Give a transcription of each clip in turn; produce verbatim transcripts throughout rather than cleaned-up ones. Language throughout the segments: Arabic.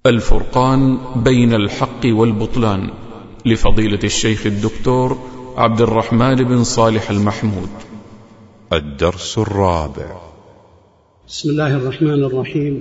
الفرقان بين الحق والبطلان لفضيلة الشيخ الدكتور عبد الرحمن بن صالح المحمود. الدرس الرابع. بسم الله الرحمن الرحيم.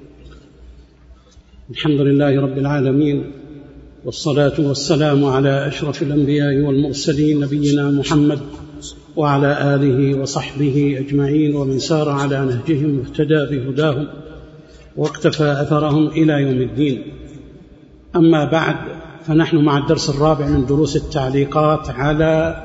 الحمد لله رب العالمين، والصلاة والسلام على أشرف الأنبياء والمرسلين نبينا محمد وعلى آله وصحبه أجمعين ومن سار على نهجهم واهتدى بهداهم واقتفى أثرهم إلى يوم الدين. أما بعد، فنحن مع الدرس الرابع من دروس التعليقات على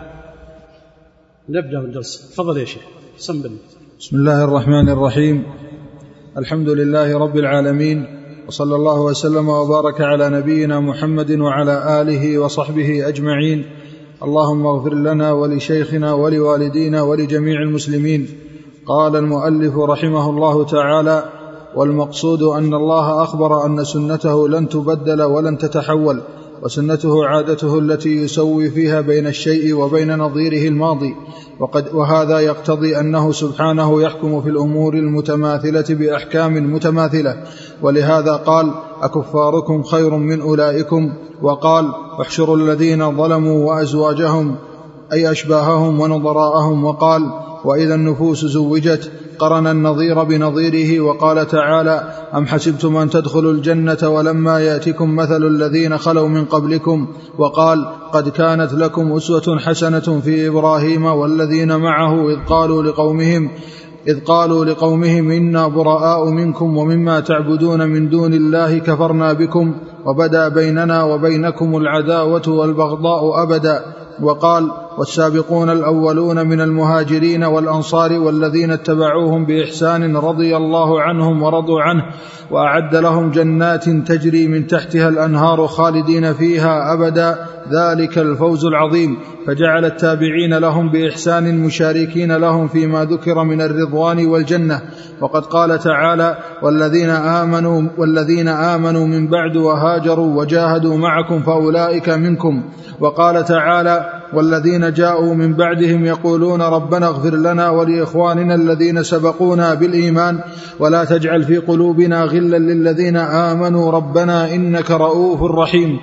نبدأ الدرس. تفضل يا شيخ. سنبل. بسم الله الرحمن الرحيم. الحمد لله رب العالمين، وصلى الله وسلم وبارك على نبينا محمد وعلى آله وصحبه أجمعين. اللهم اغفر لنا ولشيخنا ولوالدينا ولجميع المسلمين. قال المؤلف رحمه الله تعالى: والمقصود أن الله أخبر أن سنته لن تبدل ولن تتحول، وسنته عادته التي يسوي فيها بين الشيء وبين نظيره الماضي، وقد وهذا يقتضي أنه سبحانه يحكم في الأمور المتماثلة بأحكام متماثلة. ولهذا قال: أكفاركم خير من أولئكم، وقال: احشروا الذين ظلموا وأزواجهم أي أشباههم ونظراءهم، وقال: وإذا النفوس زوجت، قرن النظير بنظيره. وقال تعالى: أم حسبتم أن تدخلوا الجنة ولما يأتكم مثل الذين خلوا من قبلكم، وقال: قد كانت لكم أسوة حسنة في إبراهيم والذين معه إذ قالوا لقومهم إذ قالوا لقومهم إنا براء منكم ومما تعبدون من دون الله كفرنا بكم وبدا بيننا وبينكم العداوة والبغضاء أبدا. وقال: والسابقون الأولون من المهاجرين والأنصار والذين اتبعوهم بإحسان رضي الله عنهم ورضوا عنه، وأعد لهم جنات تجري من تحتها الأنهار خالدين فيها أبدا، ذلك الفوز العظيم. فجعل التابعين لهم بإحسان مشاركين لهم فيما ذكر من الرضوان والجنة. وقد قال تعالى: والذين آمنوا, والذين آمنوا من بعد وهاجروا وجاهدوا معكم فأولئك منكم. وقال تعالى: والذين جاءوا من بعدهم يقولون ربنا اغفر لنا ولإخواننا الذين سبقونا بالإيمان ولا تجعل في قلوبنا غلا للذين آمنوا ربنا إنك رؤوف رحيم.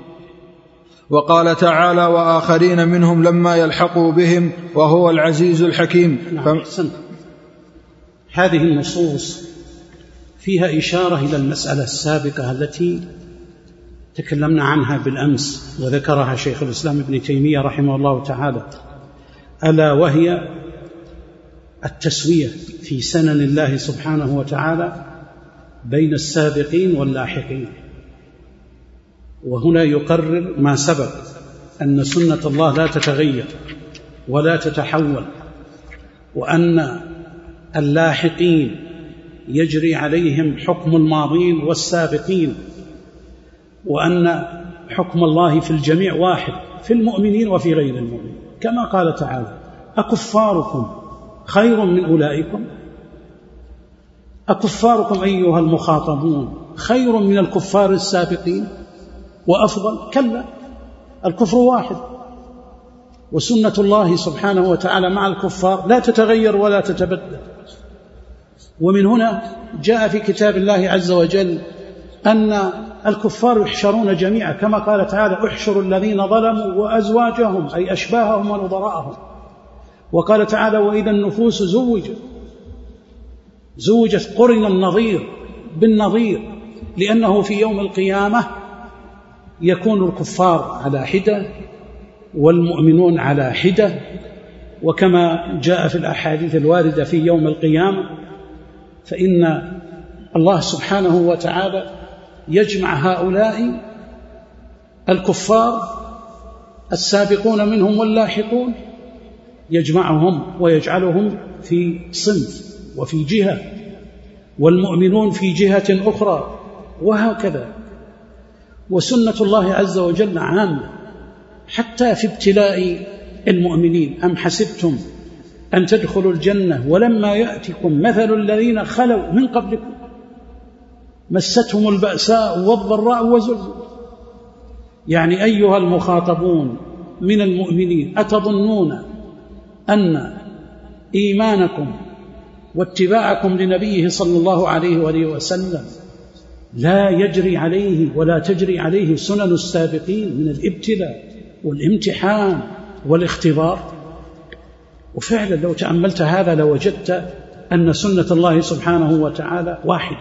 وقال تعالى: وآخرين منهم لما يلحقوا بهم وهو العزيز الحكيم. نعم. هذه النصوص فيها إشارة إلى المسألة السابقة التي تكلمنا عنها بالأمس وذكرها شيخ الإسلام ابن تيمية رحمه الله تعالى، ألا وهي التسوية في سنن الله سبحانه وتعالى بين السابقين واللاحقين. وهنا يقرر ما سبق، أن سنة الله لا تتغير ولا تتحول، وأن اللاحقين يجري عليهم حكم الماضين والسابقين، وأن حكم الله في الجميع واحد في المؤمنين وفي غير المؤمنين، كما قال تعالى: أكفاركم خير من أولئكم. أكفاركم أيها المخاطبون خير من الكفار السابقين وأفضل؟ كلا، الكفر واحد، وسنة الله سبحانه وتعالى مع الكفار لا تتغير ولا تتبدل. ومن هنا جاء في كتاب الله عز وجل أن الكفار يحشرون جميعا، كما قال تعالى: احشروا الذين ظلموا وأزواجهم أي أشباههم ونظراءهم. وقال تعالى: وإذا النفوس زوجت زوجت قرن النظير بالنظير، لأنه في يوم القيامة يكون الكفار على حدة والمؤمنون على حدة. وكما جاء في الأحاديث الواردة في يوم القيامة، فإن الله سبحانه وتعالى يجمع هؤلاء الكفار السابقون منهم واللاحقون، يجمعهم ويجعلهم في صنف وفي جهة، والمؤمنون في جهة أخرى، وهكذا. وسنة الله عز وجل عامة حتى في ابتلاء المؤمنين. أم حسبتم أن تدخلوا الجنة ولما يأتكم مثل الذين خلوا من قبلكم مستهم البأساء والضراء وزلزلوا. يعني أيها المخاطبون من المؤمنين، أتظنون أن إيمانكم واتباعكم لنبيه صلى الله عليه وآله وسلم لا يجري عليه ولا تجري عليه سنن السابقين من الابتلاء والامتحان والاختبار. وفعلا لو تأملت هذا لوجدت أن سنة الله سبحانه وتعالى واحدة.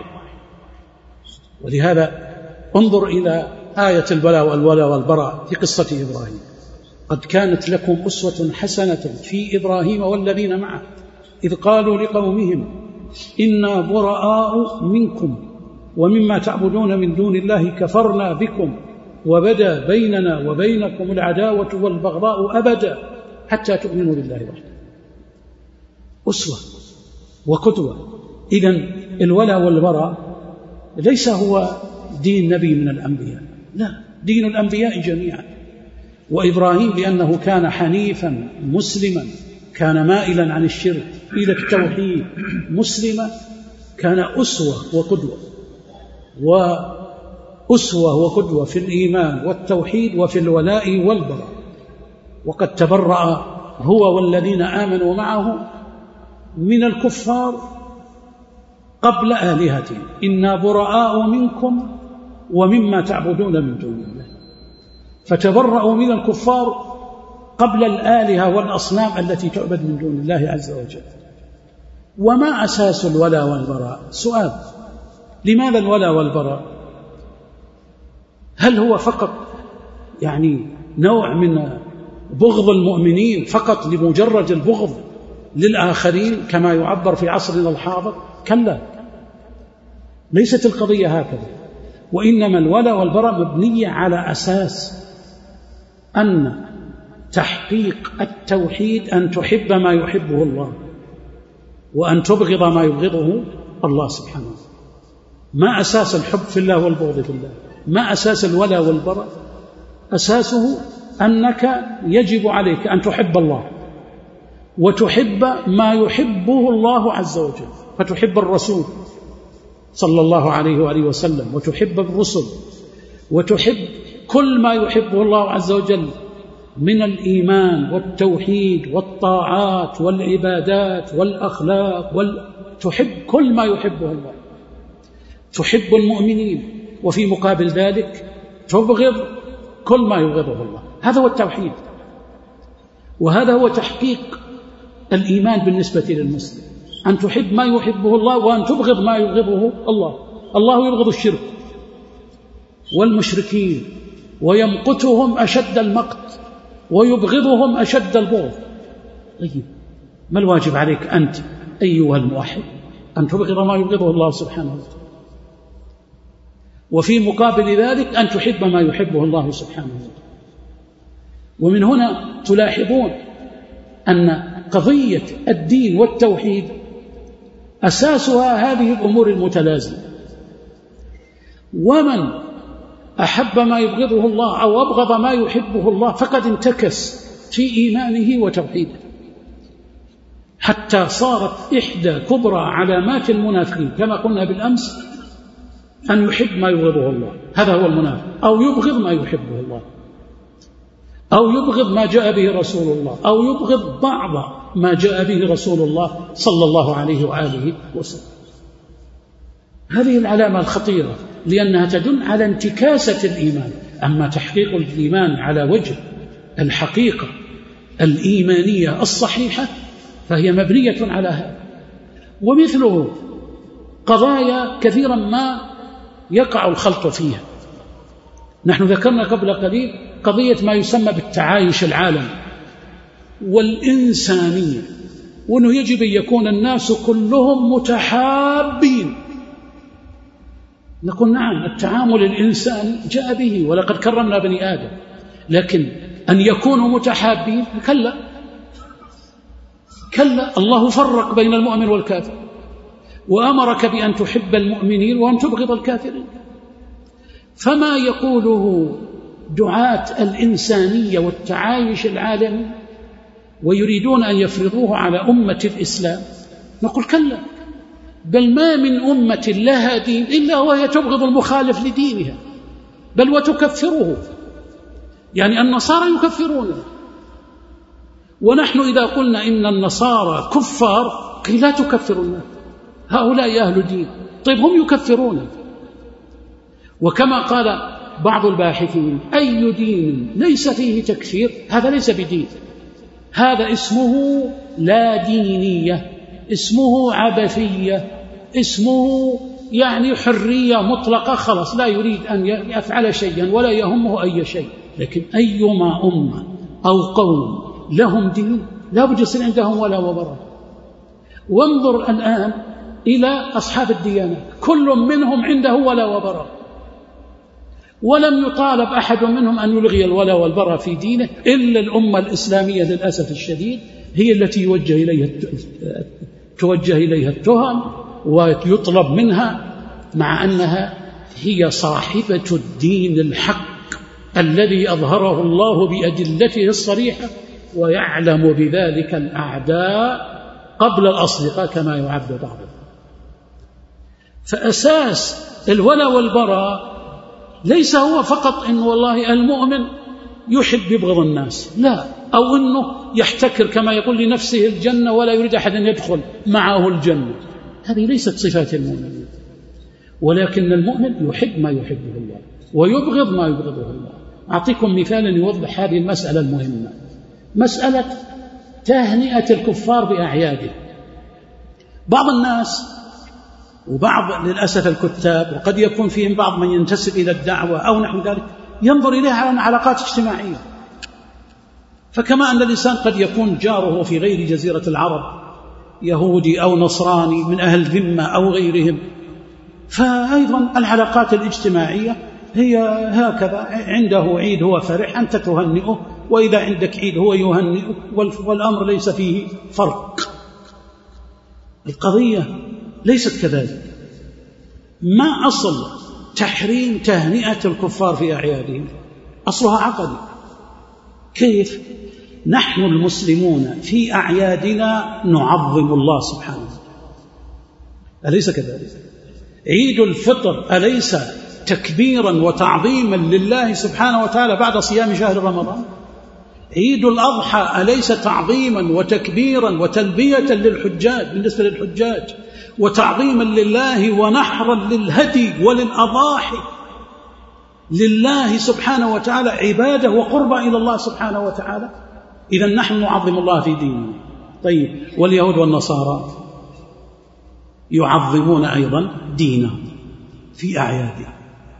ولهذا انظر إلى آية البلاء والولاء والبراء في قصة إبراهيم. قد كانت لكم أسوة حسنة في إبراهيم والذين معه إذ قالوا لقومهم إنا براء منكم ومما تعبدون من دون الله كفرنا بكم وبدا بيننا وبينكم العداوة والبغضاء أبدا حتى تؤمنوا بالله وحده. أسوة وقدوة. إذن الولاء والبراء ليس هو دين نبي من الأنبياء، لا، دين الأنبياء جميعا. وإبراهيم لأنه كان حنيفا مسلما، كان مائلا عن الشرك إلى التوحيد مسلما، كان أسوة وقدوة، وأسوة وقدوة في الإيمان والتوحيد وفي الولاء والبراء. وقد تبرأ هو والذين آمنوا معه من الكفار قبل آلهتهم، إنا براء منكم ومما تعبدون من دون الله. فتبرأوا من الكفار قبل الآلهة والأصنام التي تعبد من دون الله عز وجل. وما أساس الولاء والبراء؟ سؤال، لماذا الولاء والبراء؟ هل هو فقط يعني نوع من بغض المؤمنين فقط لمجرد البغض للآخرين كما يعبر في عصرنا الحاضر؟ كلا، ليست القضية هكذا. وإنما الولاء والبراء مبنية على أساس أن تحقيق التوحيد أن تحب ما يحبه الله وأن تبغض ما يبغضه الله سبحانه وتعالى. ما أساس الحب في الله والبغض في الله؟ ما أساس الولاء والبراء؟ أساسه أنك يجب عليك أن تحب الله وتحب ما يحبه الله عز وجل، فتحب الرسول صلى الله عليه وآله وسلم، وتحب الرسل، وتحب كل ما يحبه الله عز وجل من الإيمان والتوحيد والطاعات والعبادات والأخلاق وال... تحب كل ما يحبه الله، تحب المؤمنين، وفي مقابل ذلك تبغض كل ما يبغضه الله. هذا هو التوحيد، وهذا هو تحقيق الإيمان بالنسبة للمسلم، أن تحب ما يحبه الله وأن تبغض ما يبغضه الله. الله يبغض الشرك والمشركين ويمقتهم أشد المقت ويبغضهم أشد البغض. طيب، ما الواجب عليك أنت أيها الموحد؟ أن تبغض ما يبغضه الله سبحانه وتعالى، وفي مقابل ذلك أن تحب ما يحبه الله سبحانه وتعالى. ومن هنا تلاحظون أن قضية الدين والتوحيد أساسها هذه الأمور المتلازمة. ومن أحب ما يبغضه الله أو أبغض ما يحبه الله فقد انتكس في إيمانه وتوحيده، حتى صارت إحدى كبرى علامات المنافقين كما قلنا بالأمس أن يحب ما يبغضه الله، هذا هو المنافق، أو يبغض ما يحبه الله، أو يبغض ما جاء به رسول الله، أو يبغض بعض ما جاء به رسول الله صلى الله عليه وآله وسلم. هذه العلامة الخطيرة لأنها تدل على انتكاسة الإيمان. أما تحقيق الإيمان على وجه الحقيقة الإيمانية الصحيحة فهي مبنية على هذا. ومثله قضايا كثيرا ما يقع الخلط فيها. نحن ذكرنا قبل قليل قضية ما يسمى بالتعايش العالمي والإنسانية، وأنه يجب أن يكون الناس كلهم متحابين. نقول نعم، التعامل الإنساني جاء به ولقد كرمنا بني آدم، لكن أن يكونوا متحابين كلا كلا. الله فرق بين المؤمن والكافر، وأمرك بأن تحب المؤمنين وأن تبغض الكافرين. فما يقوله دعاة الإنسانية والتعايش العالمي ويريدون أن يفرضوه على أمة الإسلام نقول كلا، بل ما من أمة لها دين إلا وهي تبغض المخالف لدينها، بل وتكفره. يعني النصارى يكفرون، ونحن إذا قلنا إن النصارى كفار قيل لا تكفرون، هؤلاء أهل دين. طيب هم يكفرون، وكما قال بعض الباحثين: أي دين ليس فيه تكفير هذا ليس بدين، هذا اسمه لا دينية، اسمه عبثية، اسمه يعني حرية مطلقة، خلاص لا يريد أن يفعل شيئا ولا يهمه أي شيء. لكن أيما أمة أو قوم لهم دين لا بد يصير عندهم ولا وبراء. وانظر الآن إلى أصحاب الديانات، كل منهم عنده ولا وبراء، ولم يطالب أحد منهم أن يلغي الولا والبراء في دينه إلا الأمة الإسلامية للأسف الشديد، هي التي يوجه إليها توجه إليها التهم ويطلب منها، مع أنها هي صاحبة الدين الحق الذي أظهره الله بأدلته الصريحة، ويعلم بذلك الأعداء قبل الأصدقاء كما يعبر بعضهم. فأساس الولا والبراء ليس هو فقط إن والله المؤمن يحب يبغض الناس، لا، أو أنه يحتكر كما يقول لنفسه الجنة ولا يريد أحد أن يدخل معه الجنة، هذه ليست صفات المؤمنين. ولكن المؤمن يحب ما يحبه الله ويبغض ما يبغضه الله. أعطيكم مثالا يوضح هذه المسألة المهمة، مسألة تهنئة الكفار بأعياده. بعض الناس وبعض للأسف الكتاب، وقد يكون فيهم بعض من ينتسب إلى الدعوة أو نحو ذلك، ينظر إليها على علاقات اجتماعية. فكما أن الإنسان قد يكون جاره في غير جزيرة العرب يهودي أو نصراني من أهل ذمة أو غيرهم، فأيضا العلاقات الاجتماعية هي هكذا، عنده عيد هو فرح أنت تهنئه، وإذا عندك عيد هو يهنئه، والأمر ليس فيه فرق. القضية ليست كذلك. ما أصل تحريم تهنئة الكفار في أعيادهم؟ أصلها عقدي. كيف؟ نحن المسلمون في أعيادنا نعظم الله سبحانه وتعالى، أليس كذلك؟ عيد الفطر أليس تكبيرا وتعظيما لله سبحانه وتعالى بعد صيام شهر رمضان؟ عيد الأضحى أليس تعظيما وتكبيرا وتلبية للحجاج بالنسبة للحجاج، وتعظيما لله ونحرا للهدي وللأضاحي لله سبحانه وتعالى، عبادة وقربة إلى الله سبحانه وتعالى. إذن نحن نعظم الله في ديننا. طيب، واليهود والنصارى يعظمون أيضا دينهم في أعيادهم.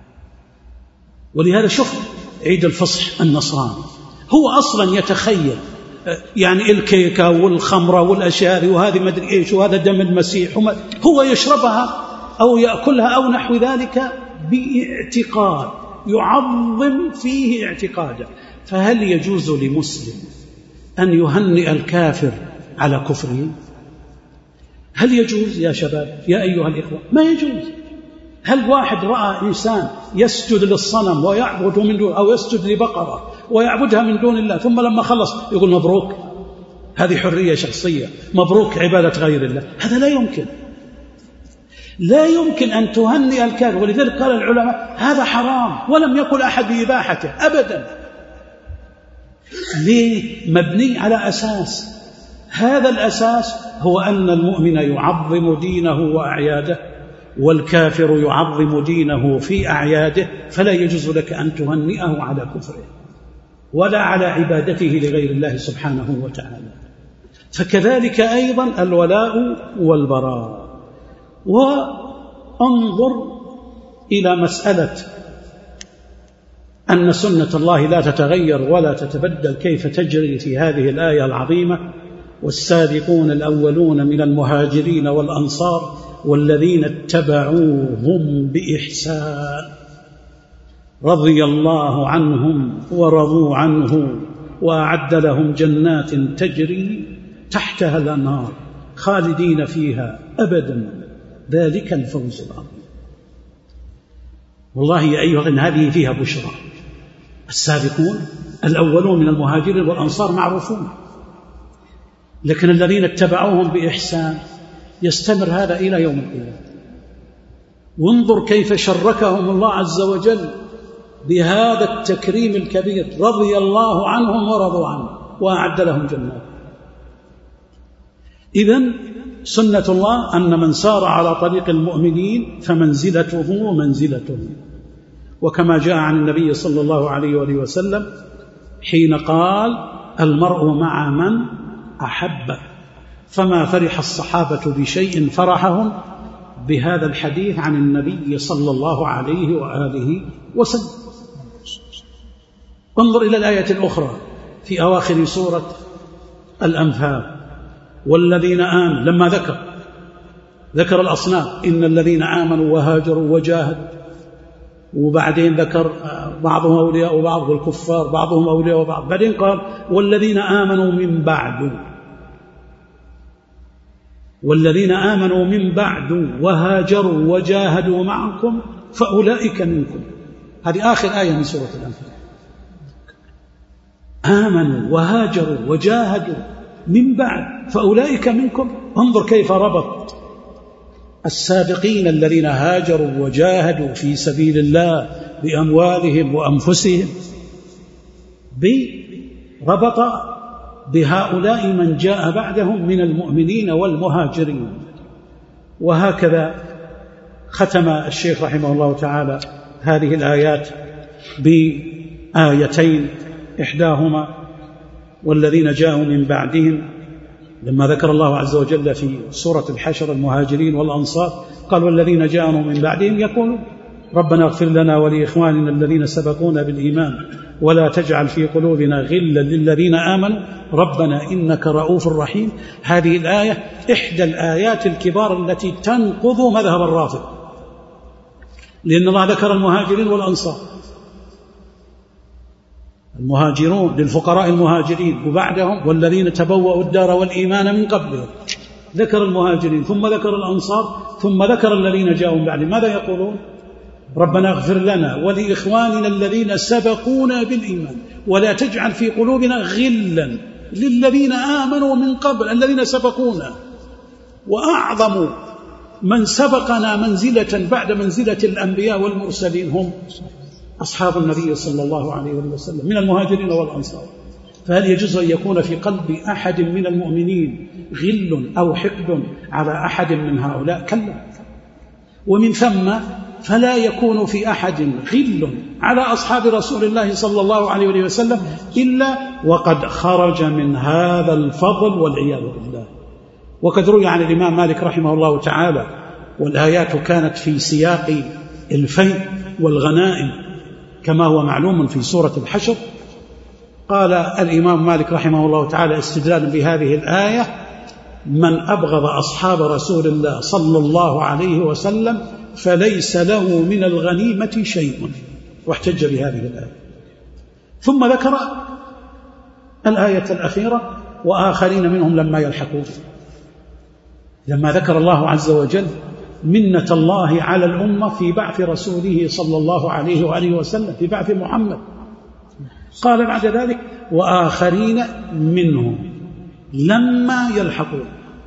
ولهذا شوف عيد الفصح النصراني هو أصلا يتخيل يعني الكيكة والخمرة والأشياء وهذه ما أدري إيش وهذا دم المسيح، هو يشربها أو يأكلها أو نحو ذلك باعتقاد، يعظم فيه اعتقادا. فهل يجوز لمسلم أن يهنئ الكافر على كفره؟ هل يجوز يا شباب يا أيها الإخوة؟ ما يجوز. هل واحد رأى إنسان يسجد للصنم ويعبد من دون، أو يسجد لبقرة ويعبدها من دون الله، ثم لما خلص يقول مبروك؟ هذه حرية شخصية، مبروك عبادة غير الله. هذا لا يمكن، لا يمكن أن تهنئ الكافر. ولذلك قال العلماء هذا حرام، ولم يقل أحد بإباحته أبدا. ليه؟ مبني على أساس، هذا الأساس هو أن المؤمن يعظم دينه وأعياده، والكافر يعظم دينه في أعياده، فلا يجوز لك أن تهنئه على كفره ولا على عبادته لغير الله سبحانه وتعالى. فكذلك أيضا الولاء والبراء. وانظر إلى مسألة أن سنة الله لا تتغير ولا تتبدل كيف تجري في هذه الآية العظيمة: والسابقون الأولون من المهاجرين والأنصار والذين اتبعوهم بإحسان رضي الله عنهم ورضوا عنه وأعد لهم جنات تجري تحتها الأنهار خالدين فيها أبدا ذلك الفوز العظيم. والله يا أيها الناس هذه فيها بشرى. السابقون الأولون من المهاجرين والأنصار معروفون، لكن الذين اتبعوهم بإحسان يستمر هذا إلى يوم القيامة. وانظر كيف شركهم الله عز وجل بهذا التكريم الكبير: رضي الله عنهم ورضوا عنه وأعد لهم جنات. إذن سنة الله أن من سار على طريق المؤمنين فمنزلته منزلته، وكما جاء عن النبي صلى الله عليه وآله وسلم حين قال المرء مع من أحب، فما فرح الصحابة بشيء فرحهم بهذا الحديث عن النبي صلى الله عليه وآله وسلم. انظر إلى الآية الأخرى في أواخر سورة الأنفال، والذين آمنوا، لما ذكر ذكر الأصناف إن الذين آمنوا وهاجروا وجاهدوا، وبعدين ذكر بعضهم أولياء بعض والكفار بعضهم أولياء بعض، بعدين قال والذين آمنوا من بعد، والذين آمنوا من بعد وهاجروا وجاهدوا معكم فأولئك منكم. هذه آخر آية من سورة الأنفال. آمنوا وهاجروا وجاهدوا من بعد فأولئك منكم. انظر كيف ربط السابقين الذين هاجروا وجاهدوا في سبيل الله بأموالهم وأنفسهم، بربط بهؤلاء من جاء بعدهم من المؤمنين والمهاجرين. وهكذا ختم الشيخ رحمه الله تعالى هذه الآيات بآيتين، إحداهما والذين جاءوا من بعدهم، لما ذكر الله عز وجل في سورة الحشر المهاجرين والأنصار قال والذين جاءوا من بعدهم يقولون ربنا اغفر لنا ولإخواننا الذين سبقونا بالإيمان ولا تجعل في قلوبنا غلا للذين آمنوا ربنا إنك رؤوف رحيم. هذه الآية إحدى الآيات الكبار التي تنقض مذهب الرافضة، لأن الله ذكر المهاجرين والأنصار، المهاجرون للفقراء المهاجرين، وبعدهم والذين تبوأوا الدار والإيمان من قبلهم، ذكر المهاجرين ثم ذكر الأنصار ثم ذكر الذين جاءوا من بعد. ماذا يقولون؟ ربنا اغفر لنا ولإخواننا الذين سبقونا بالإيمان ولا تجعل في قلوبنا غلا للذين آمنوا من قبل الذين سبقونا. وأعظم من سبقنا منزلة بعد منزلة الأنبياء والمرسلين هم أصحاب النبي صلى الله عليه وسلم من المهاجرين والأنصار. فهل يجوز أن يكون في قلب أحد من المؤمنين غل أو حقد على أحد من هؤلاء؟ كلا. ومن ثم فلا يكون في أحد غل على أصحاب رسول الله صلى الله عليه وسلم إلا وقد خرج من هذا الفضل والعياذ بالله. وقد روي عن الإمام مالك رحمه الله تعالى، والآيات كانت في سياق الفيء والغنائم كما هو معلوم في سورة الحشر. قال الإمام مالك رحمه الله تعالى استدلالا بهذه الآية من أبغض أصحاب رسول الله صلى الله عليه وسلم فليس له من الغنيمة شيء، واحتج بهذه الآية. ثم ذكر الآية الأخيرة وآخرين منهم لما يلحقون، لما ذكر الله عز وجل منة الله على الأمة في بعث رسوله صلى الله عليه وآله وسلم، في بعث محمد، قال بعد ذلك وآخرين منهم لما يلحقون.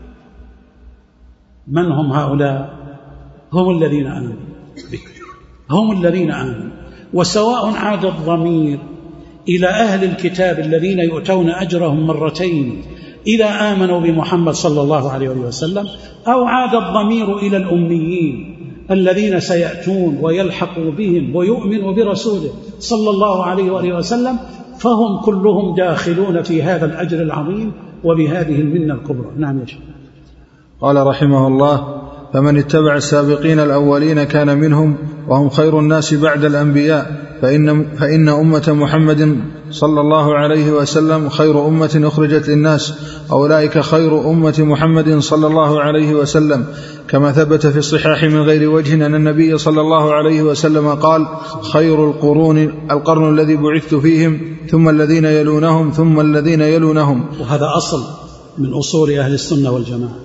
من هم هؤلاء؟ هم الذين آمنوا بك، هم الذين آمنوا. وسواء عاد الضمير إلى أهل الكتاب الذين يؤتون أجرهم مرتين إذا آمنوا بمحمد صلى الله عليه وسلم، أو عاد الضمير إلى الأميين الذين سيأتون ويلحقوا بهم ويؤمنوا برسوله صلى الله عليه وآله وسلم، فهم كلهم داخلون في هذا الأجر العظيم وبهذه المنة الكبرى. نعم يا شيخ. قال رحمه الله فمن اتبع السابقين الأولين كان منهم، وهم خير الناس بعد الأنبياء، فإن, فإن أمة محمد صلى الله عليه وسلم خير أمة أخرجت للناس، أولئك خير أمة محمد صلى الله عليه وسلم، كما ثبت في الصحاح من غير وجه أن النبي صلى الله عليه وسلم قال خير القرون القرن الذي بعثت فيهم، ثم الذين يلونهم، ثم الذين يلونهم. وهذا أصل من أصول أهل السنة والجماعة،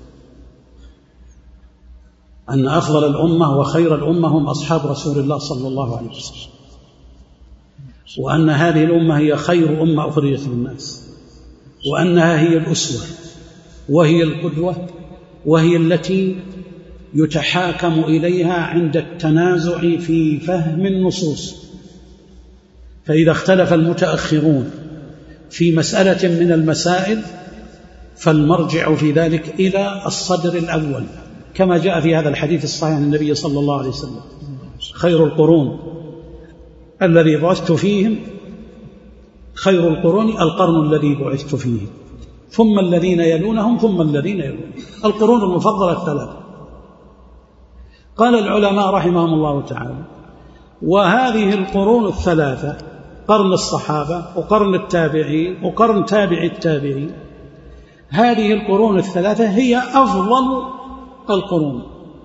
أن أفضل الأمة وخير الأمة هم أصحاب رسول الله صلى الله عليه وسلم، وأن هذه الأمة هي خير أمة أخرجت للناس، وأنها هي الأسوة وهي القدوة، وهي التي يتحاكم إليها عند التنازع في فهم النصوص. فإذا اختلف المتأخرون في مسألة من المسائل فالمرجع في ذلك إلى الصدر الأول، كما جاء في هذا الحديث الصحيح عن النبي صلى الله عليه وسلم خير القرون الذي بعثت فيهم خير القرون القرن الذي بعثت فيه ثم الذين يلونهم ثم الذين يلونهم، القرون المفضلة الثلاثة. قال العلماء رحمهم الله تعالى: وهذه القرون الثلاثة، قرن الصحابة وقرن التابعين وقرن تابع التابعين، هذه القرون الثلاثة هي أفضل القرون،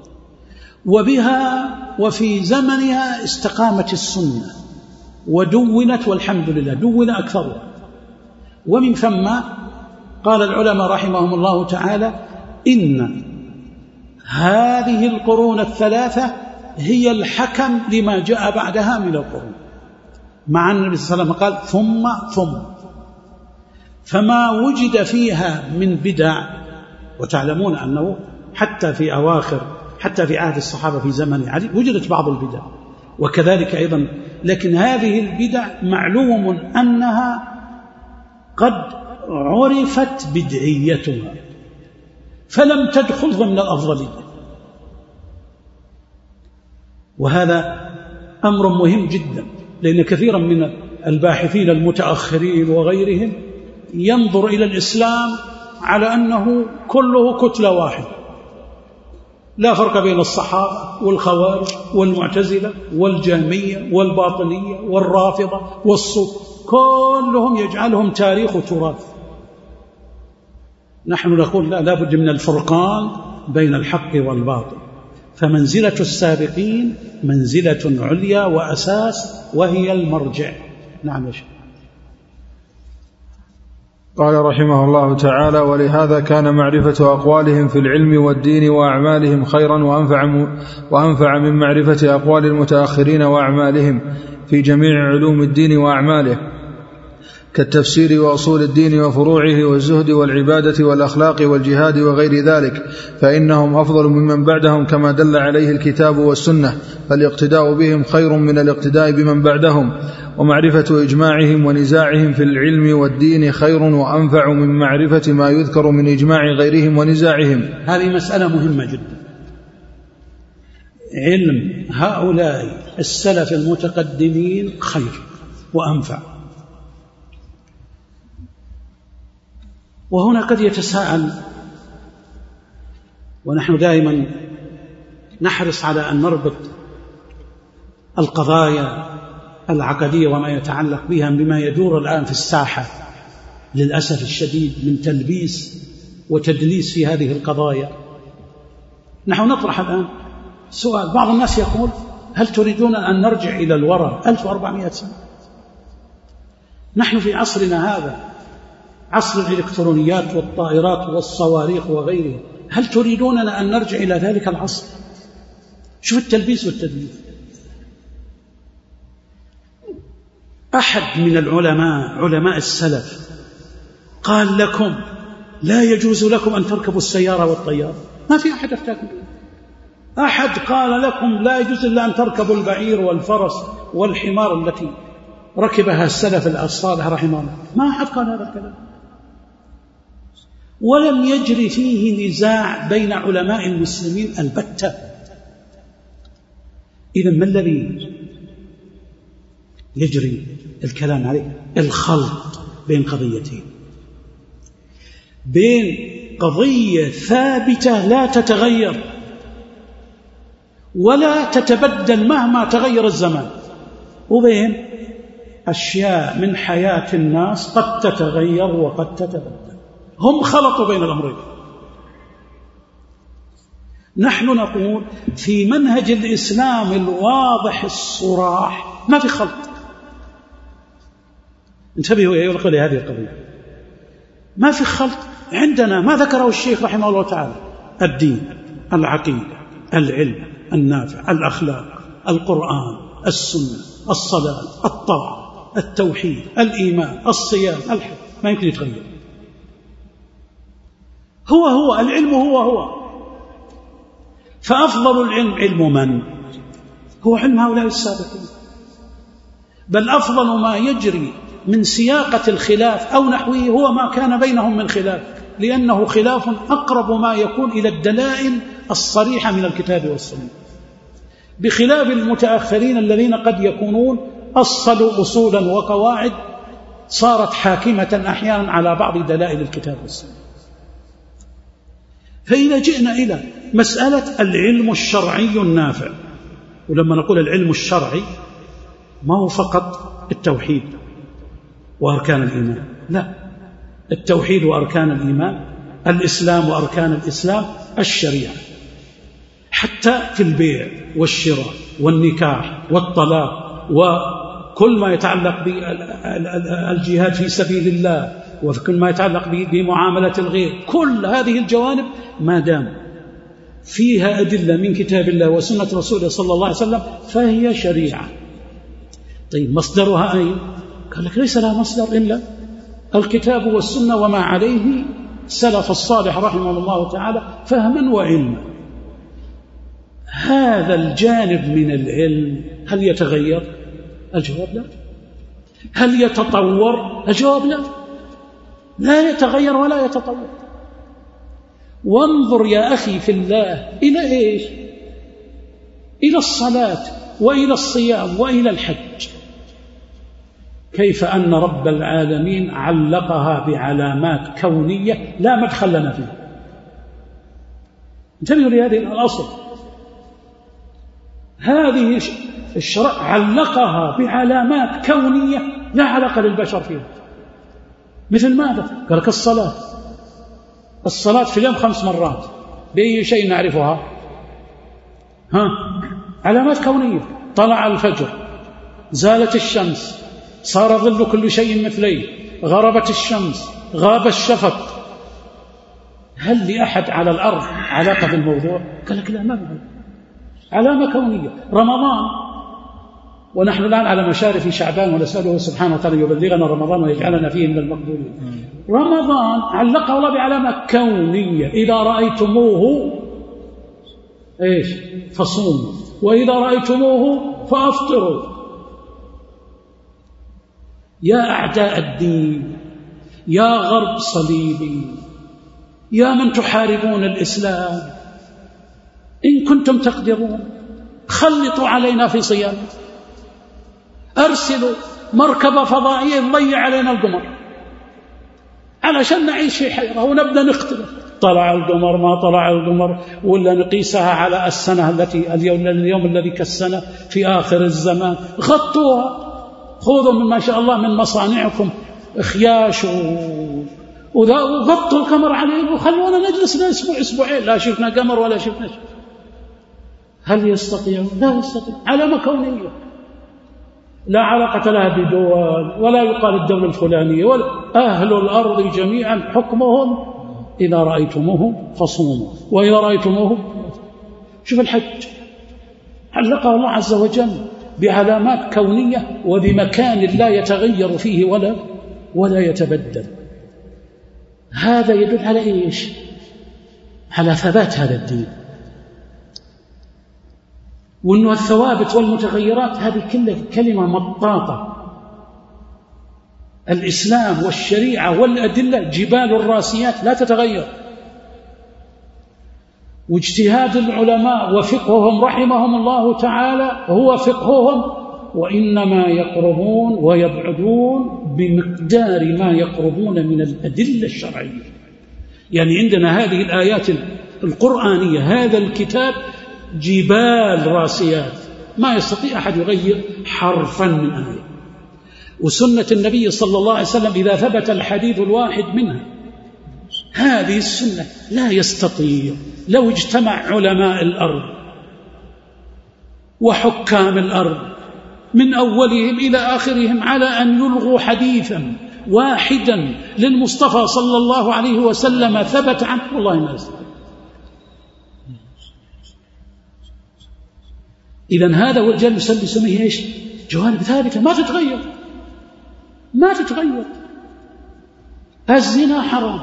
وبها وفي زمنها استقامت السنة ودونت، والحمد لله دون أكثرها. ومن ثم قال العلماء رحمهم الله تعالى: إن هذه القرون الثلاثة هي الحكم لما جاء بعدها من القرون، مع أن النبي صلى الله عليه وسلم قال ثم ثم، فما وجد فيها من بدع، وتعلمون أنه حتى في أواخر حتى في عهد الصحابة في زمن علي وجدت بعض البدع، وكذلك أيضا، لكن هذه البدع معلوم أنها قد عرفت بدعيتها فلم تدخل ضمن الأفضلية، وهذا أمر مهم جدا، لأن كثيرا من الباحثين المتأخرين وغيرهم ينظر إلى الإسلام على أنه كله كتلة واحدة، لا فرق بين الصحابة والخوارج والمعتزلة والجهمية والباطنية والرافضة والصوف، كلهم يجعلهم تاريخ وتراث. نحن نقول لا، لابد من الفرقان بين الحق والباطل، فمنزلة السابقين منزلة عليا وأساس وهي المرجع. نعم يا شيخ. قال رحمه الله تعالى: ولهذا كان معرفة أقوالهم في العلم والدين وأعمالهم خيرا وأنفع, وأنفع من معرفة أقوال المتأخرين وأعمالهم في جميع علوم الدين وأعماله، كالتفسير وأصول الدين وفروعه والزهد والعبادة والأخلاق والجهاد وغير ذلك، فإنهم أفضل ممن بعدهم كما دل عليه الكتاب والسنة، فالاقتداء بهم خير من الاقتداء بمن بعدهم، ومعرفة إجماعهم ونزاعهم في العلم والدين خير وأنفع من معرفة ما يذكر من إجماع غيرهم ونزاعهم. هذه مسألة مهمة جدا. علم هؤلاء السلف المتقدمين خير وأنفع. وهنا قد يتساءل، ونحن دائما نحرص على أن نربط القضايا العقدية وما يتعلق بها بما يدور الآن في الساحة للأسف الشديد من تلبيس وتدليس في هذه القضايا. نحن نطرح الآن سؤال، بعض الناس يقول: هل تريدون أن نرجع إلى الوراء ألف وأربعمائة سنة؟ نحن في عصرنا هذا، عصر الإلكترونيات والطائرات والصواريخ وغيرها، هل تريدوننا أن نرجع إلى ذلك العصر؟ شوف التلبيس والتدليس. أحد من العلماء علماء السلف قال لكم لا يجوز لكم أن تركبوا السيارة والطيارة، ما في أحد افتاكم به. أحد قال لكم لا يجوز إلا أن تركبوا البعير والفرس والحمار التي ركبها السلف الصالح رحمه الله، ما أحد قال هذا الكلام، ولم يجري فيه نزاع بين علماء المسلمين البتة. إذن ما الذي يجري الكلام عليه؟ الخلط بين قضيتين، بين قضية ثابتة لا تتغير ولا تتبدل مهما تغير الزمان، وبين أشياء من حياة الناس قد تتغير وقد تتبدل. هم خلطوا بين الأمرين. نحن نقول في منهج الإسلام الواضح الصراح ما في خلط. انتبهوا يا أخوة لهذه القضية، ما في خلط. عندنا ما ذكره الشيخ رحمه الله تعالى: الدين، العقيدة، العلم النافع، الأخلاق، القرآن، السنة، الصلاة، الطاعة، التوحيد، الإيمان، الصيام، الحج، ما يمكن يتغير. هو هو العلم هو هو. فأفضل العلم علم من؟ هو علم هؤلاء السابقين. بل أفضل ما يجري من سياقة الخلاف أو نحوه هو ما كان بينهم من خلاف، لأنه خلاف أقرب ما يكون إلى الدلائل الصريحة من الكتاب والسنة، بخلاف المتأخرين الذين قد يكونون أصلوا أصولا وقواعد صارت حاكمة أحيانا على بعض دلائل الكتاب والسنة. فإذا جئنا إلى مسألة العلم الشرعي النافع، ولما نقول العلم الشرعي ما هو فقط التوحيد وأركان الإيمان، لا، التوحيد وأركان الإيمان، الإسلام وأركان الإسلام، الشريعة، حتى في البيع والشراء والنكاح والطلاق وكل ما يتعلق بالجهاد في سبيل الله وكل ما يتعلق بمعاملة الغير، كل هذه الجوانب ما دام فيها أدلة من كتاب الله وسنة رسوله صلى الله عليه وسلم فهي شريعة. طيب مصدرها أين؟ قال لك ليس لها مصدر إلا الكتاب والسنة وما عليه سلف الصالح رحمه الله تعالى فهما وعلما. هذا الجانب من العلم هل يتغير؟ الجواب لا. هل يتطور؟ الجواب لا، لا يتغير ولا يتطور. وانظر يا أخي في الله إلى إيش؟ إلى الصلاة وإلى الصيام وإلى الحج، كيف أن رب العالمين علقها بعلامات كونية لا مدخل لنا فيها. انتبهوا لهذه الأصل، هذه الشرع علقها بعلامات كونية لا علاقة للبشر فيها. مثل ماذا؟ قال لك الصلاة، الصلاة في اليوم خمس مرات، بأي شيء نعرفها؟ ها؟ علامات كونية، طلع الفجر، زالت الشمس، صار ظل كل شيء مثليه، غربت الشمس، غاب الشفق. هل لأحد على الأرض علاقة بالموضوع؟ قال لك لا، ما بها، علامة كونية. رمضان ونحن الآن على مشارف شعبان ونسأله سبحانه وتعالى يبلغنا رمضان ويجعلنا فيه من المقبولين. رمضان علقه الله بعلامة كونية، إذا رأيتموه إيش؟ فصوموا، وإذا رأيتموه فأفطروا. يا أعداء الدين، يا غرب صليبي، يا من تحاربون الإسلام، إن كنتم تقدرون خلطوا علينا في صيام، أرسلوا مركبة فضائية تضيع علينا القمر علشان نعيش في حيرة ونبدأ نختلف، طلع القمر ما طلع القمر، ولا نقيسها على السنة التي اليوم, اليوم الذي كالسنة في آخر الزمان. غطوها، خذوا من ما شاء الله من مصانعكم خياش وغطوا القمر عليه وخلونا نجلس أسبوع أسبوعين لا شفنا قمر ولا شفنا شيء. هل يستطيعون؟ لا يستطيع. علامة كونية لا علاقة لها بدول، ولا يقال الدولة الفلانية، ولا أهل الأرض جميعا حكمهم إذا رأيتموه فصوموا وإذا رأيتموه. شوف الحج علقه الله عز وجل بعلامات كونية وبمكان لا يتغير فيه ولا ولا يتبدل. هذا يدل على إيش؟ على ثبات هذا الدين، وأنه الثوابت والمتغيرات هذه كلها كلمة مطاطة. الإسلام والشريعة والأدلة جبال الراسيات لا تتغير، واجتهاد العلماء وفقههم رحمهم الله تعالى هو فقههم، وإنما يقربون ويبعدون بمقدار ما يقربون من الأدلة الشرعية. يعني عندنا هذه الآيات القرآنية، هذا الكتاب جبال راسيات ما يستطيع أحد يغير حرفا من آية. وسنة النبي صلى الله عليه وسلم إذا ثبت الحديث الواحد منها، هذه السنة لا يستطيع لو اجتمع علماء الأرض وحكام الأرض من أولهم إلى آخرهم على أن يلغوا حديثا واحدا للمصطفى صلى الله عليه وسلم ثبت عنه، والله ما يستطيع. إذن هذا والجل يسميه إيش؟ جوانب ثابتة ما تتغير، ما تتغير. الزنا حرام،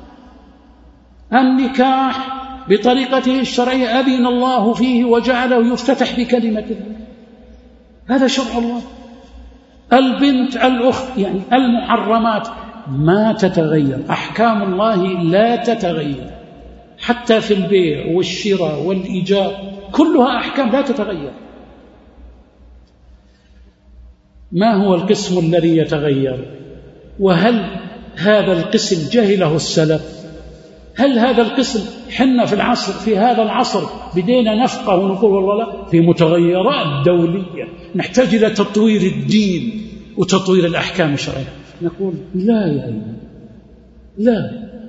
النكاح بطريقته الشرعية أذن الله فيه وجعله يفتتح بكلمة الله، هذا شرع الله. البنت الأخت، يعني المحرمات ما تتغير، أحكام الله لا تتغير، حتى في البيع والشراء والإيجار كلها أحكام لا تتغير. ما هو القسم الذي يتغير؟ وهل هذا القسم جهله السلف؟ هل هذا القسم حنا في العصر في هذا العصر بدينا نفقه ونقول والله لا، في متغيرات دولية نحتاج إلى تطوير الدين وتطوير الأحكام الشرعية. نقول لا يا أيها لا.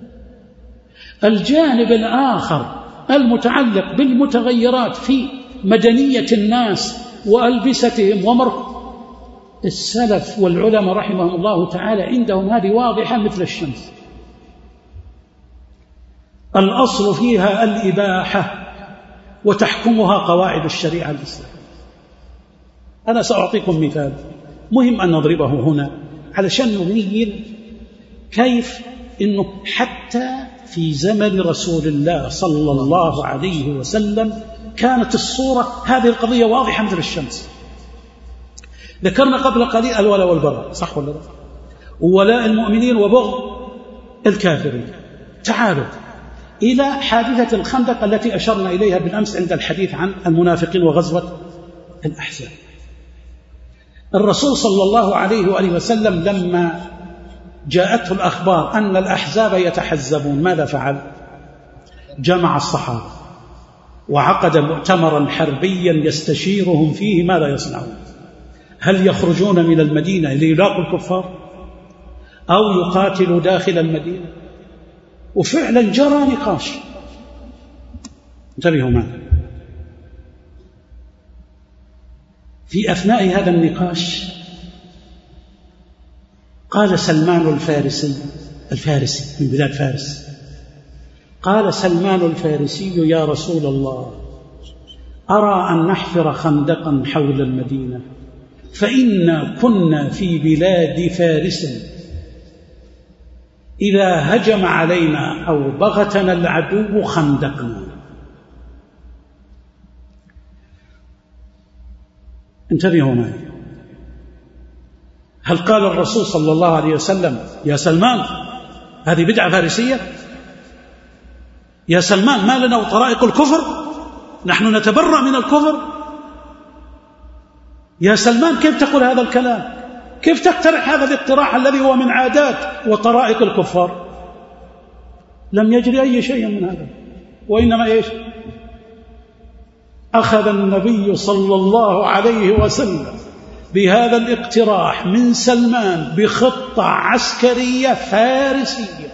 الجانب الآخر المتعلق بالمتغيرات في مدنية الناس وألبستهم ومرق السلف والعلماء رحمهم الله تعالى عندهم هذه واضحة مثل الشمس. الأصل فيها الإباحة وتحكمها قواعد الشريعة الإسلامية. أنا سأعطيكم مثال مهم أن نضربه هنا علشان نبين كيف إنه حتى في زمن رسول الله صلى الله عليه وسلم كانت الصورة هذه القضية واضحة مثل الشمس. ذكرنا قبل قليل الولاء والبراء، صح ولا لا؟ ولاء المؤمنين وبغض الكافرين. تعالوا إلى حادثة الخندق التي أشرنا إليها بالأمس عند الحديث عن المنافقين وغزوة الأحزاب. الرسول صلى الله عليه وآله وسلم لما جاءته الأخبار أن الأحزاب يتحزبون ماذا فعل؟ جمع الصحابة وعقد مؤتمرا حربيا يستشيرهم فيه ماذا يصنعون، هل يخرجون من المدينة ليلاقوا الكفار أو يقاتلوا داخل المدينة؟ وفعلا جرى نقاش. انتبهوا معي، في أثناء هذا النقاش قال سلمان الفارسي الفارسي من بلاد فارس، قال سلمان الفارسي يا رسول الله أرى أن نحفر خندقا حول المدينة، فإنا كنا في بلاد فارس إذا هجم علينا أو بغتنا العدو خندقنا. انتبهوا معي، هل قال الرسول صلى الله عليه وسلم يا سلمان هذه بدعة فارسية، يا سلمان ما لنا وطرائق الكفر، نحن نتبرأ من الكفر؟ يا سلمان كيف تقول هذا الكلام؟ كيف تقترح هذا الاقتراح الذي هو من عادات وطرائق الكفار؟ لم يجري أي شيء من هذا، وإنما إيش؟ أخذ النبي صلى الله عليه وسلم بهذا الاقتراح من سلمان بخطة عسكرية فارسية،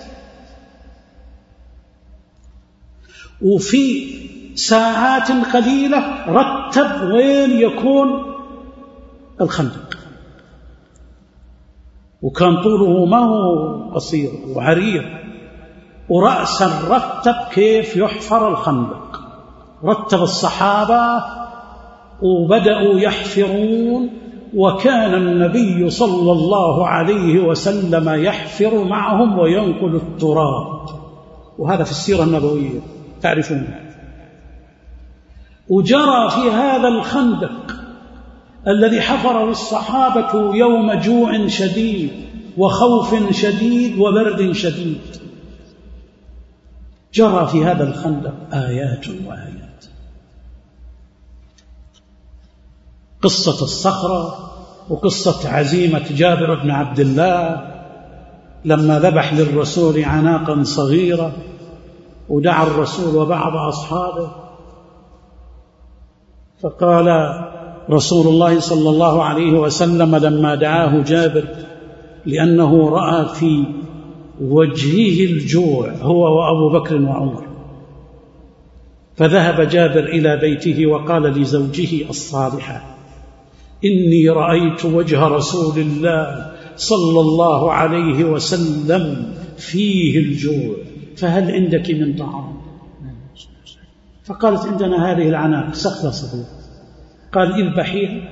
وفي ساعات قليلة رتب وين يكون الخندق، وكان طوله ما هو قصير وعريض، ورأسا رتب كيف يحفر الخندق. رتب الصحابة وبدأوا يحفرون، وكان النبي صلى الله عليه وسلم يحفر معهم وينقل التراب، وهذا في السيرة النبوية تعرفون. وجرى في هذا الخندق الذي حفره الصحابة يوم جوع شديد وخوف شديد وبرد شديد، جرى في هذا الخندق آيات وآيات. قصة الصخرة، وقصة عزيمة جابر بن عبد الله لما ذبح للرسول عناقا صغيرة ودعا الرسول وبعض أصحابه، فقال رسول الله صلى الله عليه وسلم لما دعاه جابر لأنه رأى في وجهه الجوع هو وأبو بكر وعمر، فذهب جابر إلى بيته وقال لزوجه الصالحة إني رأيت وجه رسول الله صلى الله عليه وسلم فيه الجوع، فهل عندك من طعام؟ فقالت عندنا هذه العناق سخلة صغيرة. قال اذبحيها،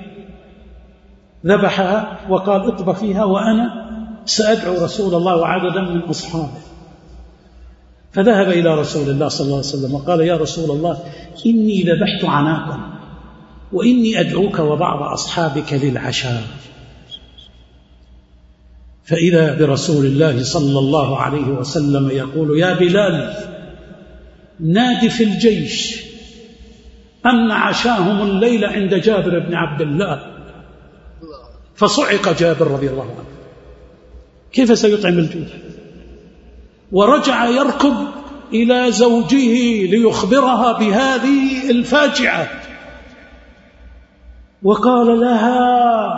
ذبحها وقال اطبخيها وأنا سأدعو رسول الله وعددا من أصحابه. فذهب إلى رسول الله صلى الله عليه وسلم وقال يا رسول الله إني ذبحت عناقا وإني أدعوك وبعض أصحابك للعشاء. فإذا برسول الله صلى الله عليه وسلم يقول يا بلال نادي في الجيش أن عشاهم الليلة عند جابر بن عبد الله. فصعق جابر رضي الله عنه، كيف سيطعم الجوع؟ ورجع يركض إلى زوجه ليخبرها بهذه الفاجعة، وقال لها: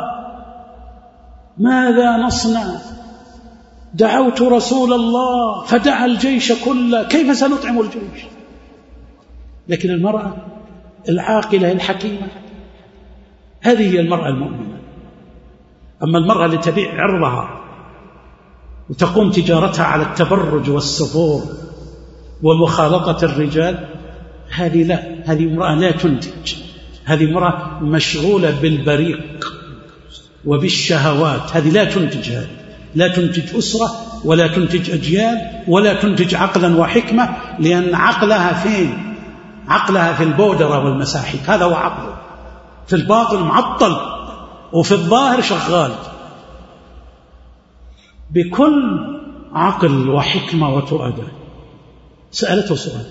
ماذا نصنع؟ دعوت رسول الله فدعا الجيش كله، كيف سنطعم الجيش؟ لكن المرأة العاقلة الحكيمة هذه هي المرأة المؤمنة. أما المرأة اللي تبيع عرضها وتقوم تجارتها على التبرج والسفور ومخالطة الرجال، هذه لا، هذه امرأة لا تنتج، هذه امرأة مشغولة بالبريق وبالشهوات، هذه لا تنتج، هذه لا تنتج أسرة ولا تنتج أجيال ولا تنتج عقلا وحكمة، لأن عقلها فين؟ عقلها في البودرة والمساحيك، هذا هو عقله، في الباطن معطل وفي الظاهر شغال. بكل عقل وحكمة وتؤدى سألته سؤال،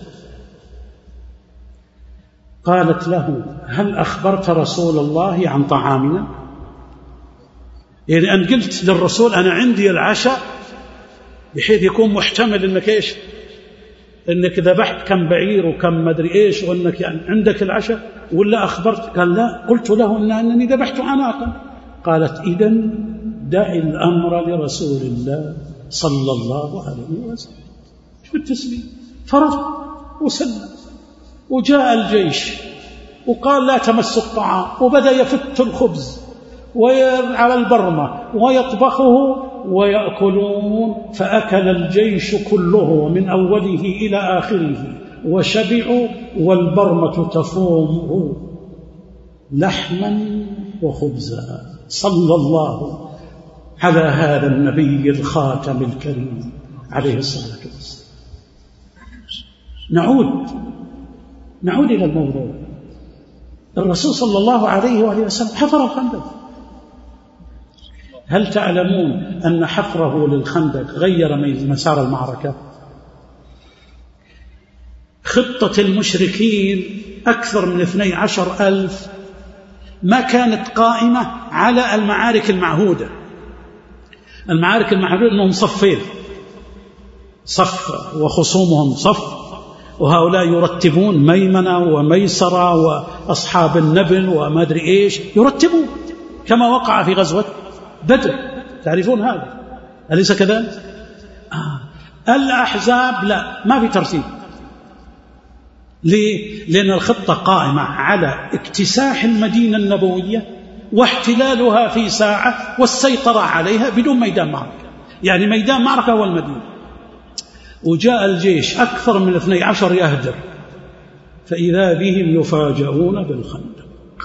قالت له: هل أخبرت رسول الله عن طعامنا؟ يعني أن قلت للرسول أنا عندي العشاء، بحيث يكون محتمل أنك إيش؟ أنك ذبحت كم بعير وكم مدري إيش، وأنك يعني عندك العشاء، ولا أخبرت؟ قال: لا، قلت له إن أنني ذبحت عناقا. قالت: إذن دع الأمر لرسول الله صلى الله عليه وسلم. شو التسليم؟ فرض وسلم، وجاء الجيش وقال: لا تمس الطعام، وبدأ يفت الخبز على البرمة ويطبخه ويأكلون، فأكل الجيش كله من أوله إلى آخره وشبعوا، والبرمة تفوم لحما وخبزا، صلى الله على هذا النبي الخاتم الكريم عليه الصلاة والسلام. نعود نعود إلى الموضوع. الرسول صلى الله عليه وآله وسلم حفر الخندق. هل تعلمون أن حفره للخندق غير مسار المعركة؟ خطة المشركين أكثر من اثني عشر ألف ما كانت قائمة على المعارك المعهودة. المعارك المعهودة أنهم صفين، صف وخصومهم صف، وهؤلاء يرتبون ميمنة وميسرة وأصحاب النبل وما أدري إيش، يرتبون كما وقع في غزوة بدر، تعرفون هذا أليس كذلك؟ آه. الأحزاب لا، ما في ترتيب. ليه؟ لأن الخطة قائمة على اكتساح المدينة النبوية واحتلالها في ساعة والسيطرة عليها بدون ميدان معركة، يعني ميدان معركة هو المدينة. وجاء الجيش أكثر من اثني عشر يهدر، فإذا بهم يفاجؤون بالخندق،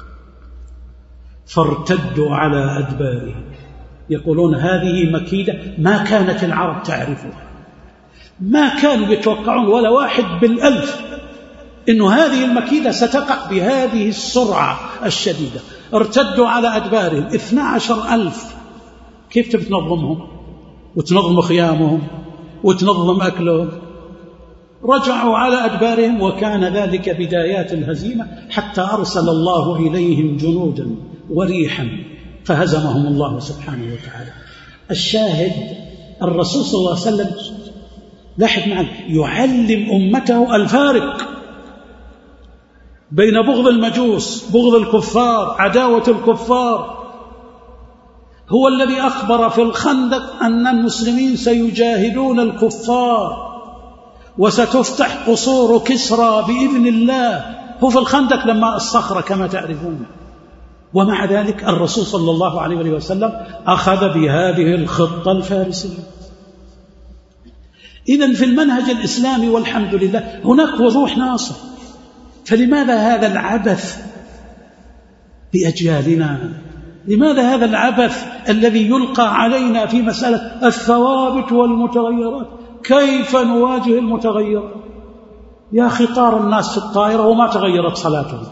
فارتدوا على أدبارهم يقولون هذه مكيدة ما كانت العرب تعرفها، ما كانوا يتوقعون ولا واحد بالألف إنه هذه المكيدة ستقع بهذه السرعة الشديدة. ارتدوا على أدبارهم اثني عشر ألف. كيف تنظمهم وتنظم خيامهم وتنظم أكلهم؟ رجعوا على أدبارهم، وكان ذلك بدايات الهزيمة، حتى أرسل الله إليهم جنودا وريحا فهزمهم الله سبحانه وتعالى. الشاهد الرسول صلى الله عليه وسلم لاحظ معنا يعلم أمته الفارق بين بغض المجوس، بغض الكفار، عداوة الكفار. هو الذي أخبر في الخندق أن المسلمين سيجاهدون الكفار وستفتح قصور كسرى بإذن الله. هو في الخندق لما الصخرة كما تعرفون. ومع ذلك الرسول صلى الله عليه وسلم أخذ بهذه الخطة الفارسية. إذن في المنهج الإسلامي والحمد لله هناك وضوح ناصر. فلماذا هذا العبث بأجيالنا؟ لماذا هذا العبث الذي يلقى علينا في مسألة الثوابت والمتغيرات؟ كيف نواجه المتغيرات؟ يا أخي طار الناس في الطائرة وما تغيرت صلاتهم.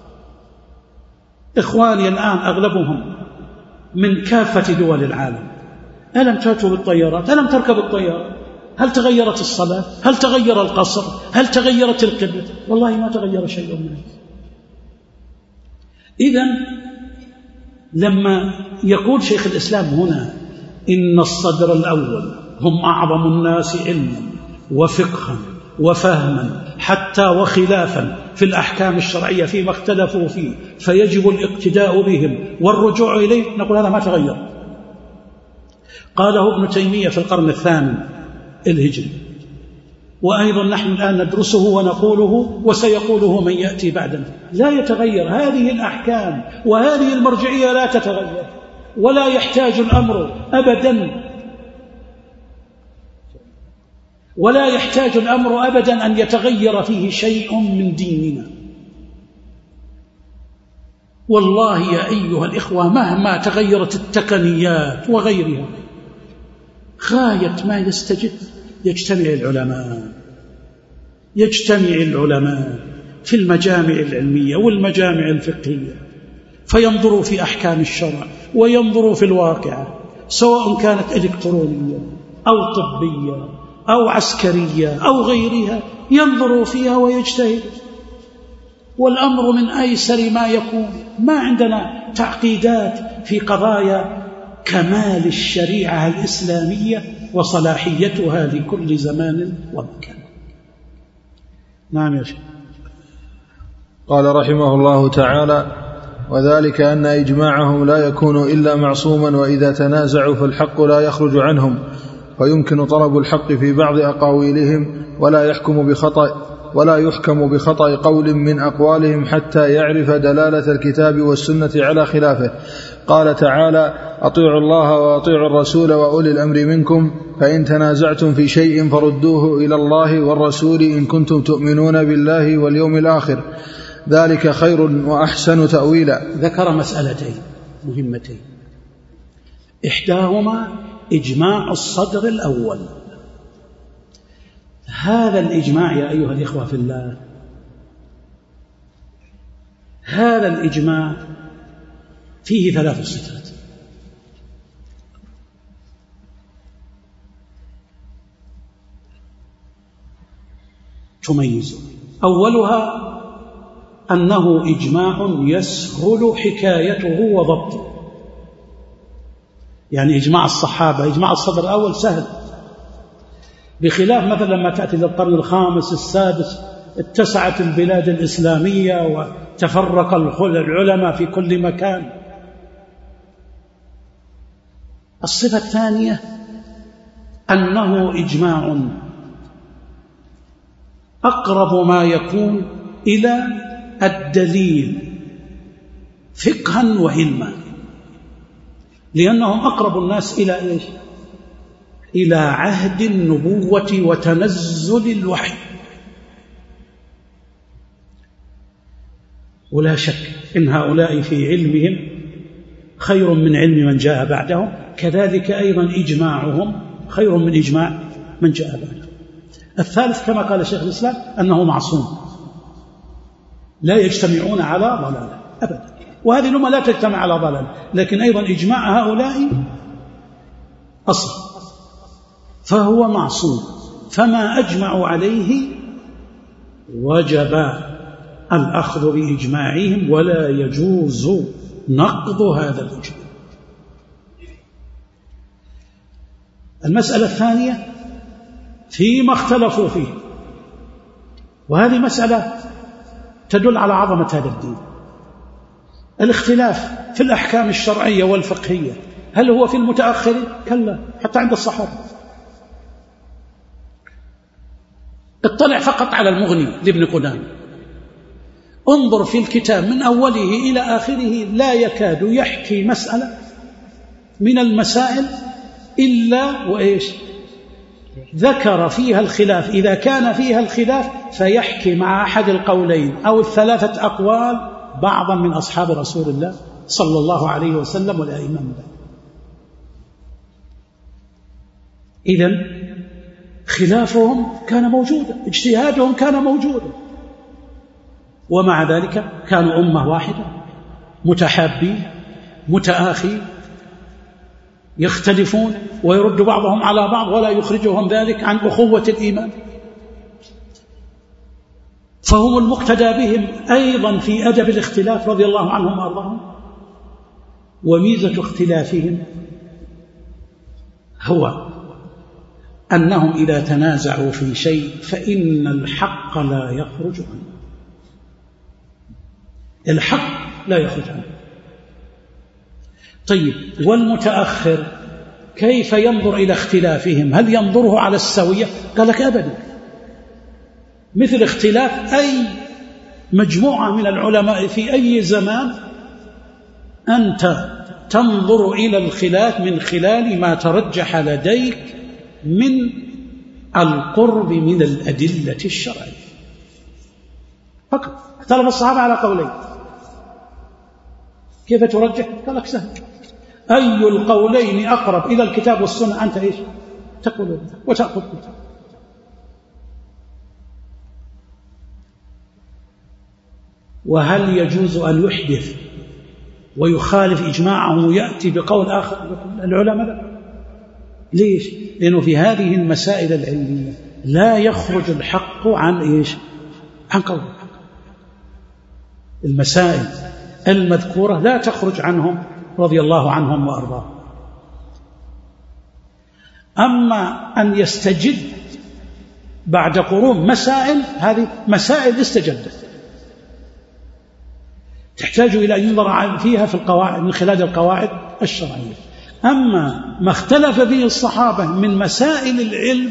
إخواني الآن أغلبهم من كافة دول العالم، ألم تأتوا بالطيارات؟ ألم تركبوا الطيارات؟ هل تغيرت الصلاة؟ هل تغير القصر؟ هل تغيرت القبلة؟ والله ما تغير شيء منه. إذن لما يقول شيخ الإسلام هنا إن الصدر الأول هم أعظم الناس علما وفقها وفهما حتى وخلافا في الأحكام الشرعية فيما اختلفوا فيه فيجب الاقتداء بهم والرجوع إليه، نقول هذا ما تغير. قاله ابن تيمية في القرن الثامن الهجري، وأيضا نحن الآن ندرسه ونقوله وسيقوله من يأتي بعدنا. لا يتغير، هذه الأحكام وهذه المرجعية لا تتغير، ولا يحتاج الأمر أبدا ولا يحتاج الأمر أبدا أن يتغير فيه شيء من ديننا. والله يا أيها الإخوة مهما تغيرت التقنيات وغيرها، غاية ما يستجد يجتمع العلماء يجتمع العلماء في المجامع العلمية والمجامع الفقهية فينظروا في أحكام الشرع وينظروا في الواقع، سواء كانت إلكترونية أو طبية أو عسكرية أو غيرها، ينظروا فيها ويجتهدوا. والأمر من أيسر ما يكون، ما عندنا تعقيدات في قضايا كمال الشريعة الإسلامية وصلاحيتها لكل زمان ومكان. نعم يا شيخ. قال رحمه الله تعالى: وذلك أن إجماعهم لا يكون إلا معصوما، وإذا تنازعوا فالحق لا يخرج عنهم، فيمكن طلب الحق في بعض أقاويلهم ولا يحكم بخطأ ولا يحكم بخطأ قول من أقوالهم حتى يعرف دلالة الكتاب والسنة على خلافه. قال تعالى: أطيعوا الله وأطيعوا الرسول وأولي الأمر منكم، فإن تنازعتم في شيء فردوه إلى الله والرسول إن كنتم تؤمنون بالله واليوم الآخر، ذلك خير وأحسن تأويلا. ذكر مسألتين مهمتين، إحداهما إجماع الصدر الأول. هذا الإجماع يا أيها الإخوة في الله، هذا الإجماع فيه ثلاث صفات. تميز. أولها أنه إجماع يسهل حكايته وضبطه، يعني إجماع الصحابة إجماع الصدر الأول سهل، بخلاف مثلا لما تأتي للقرن الخامس السادس اتسعت البلاد الإسلامية وتفرق العلماء في كل مكان. الصفة الثانية أنه إجماع أقرب ما يكون إلى الدليل فقها وعلما، لأنهم أقرب الناس إلى إيش؟ إلى عهد النبوة وتنزل الوحي. ولا شك إن هؤلاء في علمهم خير من علم من جاء بعدهم، كذلك أيضا إجماعهم خير من إجماع من جاء بعدهم. الثالث كما قال شيخ الإسلام أنه معصوم، لا يجتمعون على ضلالة أبدا، وهذه الأمة لا تجتمع على ضلالة، لكن أيضا إجماع هؤلاء أصل، فهو معصوم، فما أجمعوا عليه وجب الأخذ بإجماعهم ولا يجوز نقض هذا الإجماع. المسألة الثانية فيما اختلفوا فيه، وهذه مسألة تدل على عظمة هذا الدين. الاختلاف في الأحكام الشرعية والفقهية هل هو في المتأخرين؟ كلا، حتى عند الصحابة. اطلع فقط على المغني لابن قدامة، انظر في الكتاب من أوله إلى آخره لا يكاد يحكي مسألة من المسائل إلا وإيش ذكر فيها الخلاف، إذا كان فيها الخلاف فيحكي مع أحد القولين أو الثلاثة أقوال بعضا من أصحاب رسول الله صلى الله عليه وسلم والأئمة. إذن خلافهم كان موجودا، اجتهادهم كان موجودا، ومع ذلك كانوا أمة واحدة متحابين متآخين، يختلفون ويرد بعضهم على بعض ولا يخرجهم ذلك عن أخوة الإيمان. فهم المقتدى بهم أيضا في أدب الاختلاف رضي الله عنهم وأرضاهم. وميزة اختلافهم هو أنهم إذا تنازعوا في شيء فإن الحق لا يخرج عنه، الحق لا يخرج عنه. طيب، والمتأخر كيف ينظر إلى اختلافهم؟ هل ينظره على السوية؟ قال لك أبدا، مثل اختلاف أي مجموعة من العلماء في أي زمان، أنت تنظر إلى الخلاف من خلال ما ترجح لديك من القرب من الأدلة الشرعية فقط. اختلف الصحابة على قولين، كيف ترجح؟ قال لك سهل، أي القولين أقرب إلى الكتاب والسنة أنت إيش تقول وتأخذ بالكتاب. وهل يجوز أن يحدث ويخالف إجماعه ويأتي بقول آخر؟ العلماء لا. ليش؟ لأنه في هذه المسائل العلمية لا يخرج الحق عن إيش؟ عن قول الحق. المسائل المذكورة لا تخرج عنهم رضي الله عنهم وأرضاهم. أما أن يستجد بعد قرون مسائل، هذه مسائل استجدت تحتاج إلى أن ينظر فيها في القواعد من خلال القواعد الشرعية. أما ما اختلف فيه الصحابة من مسائل العلم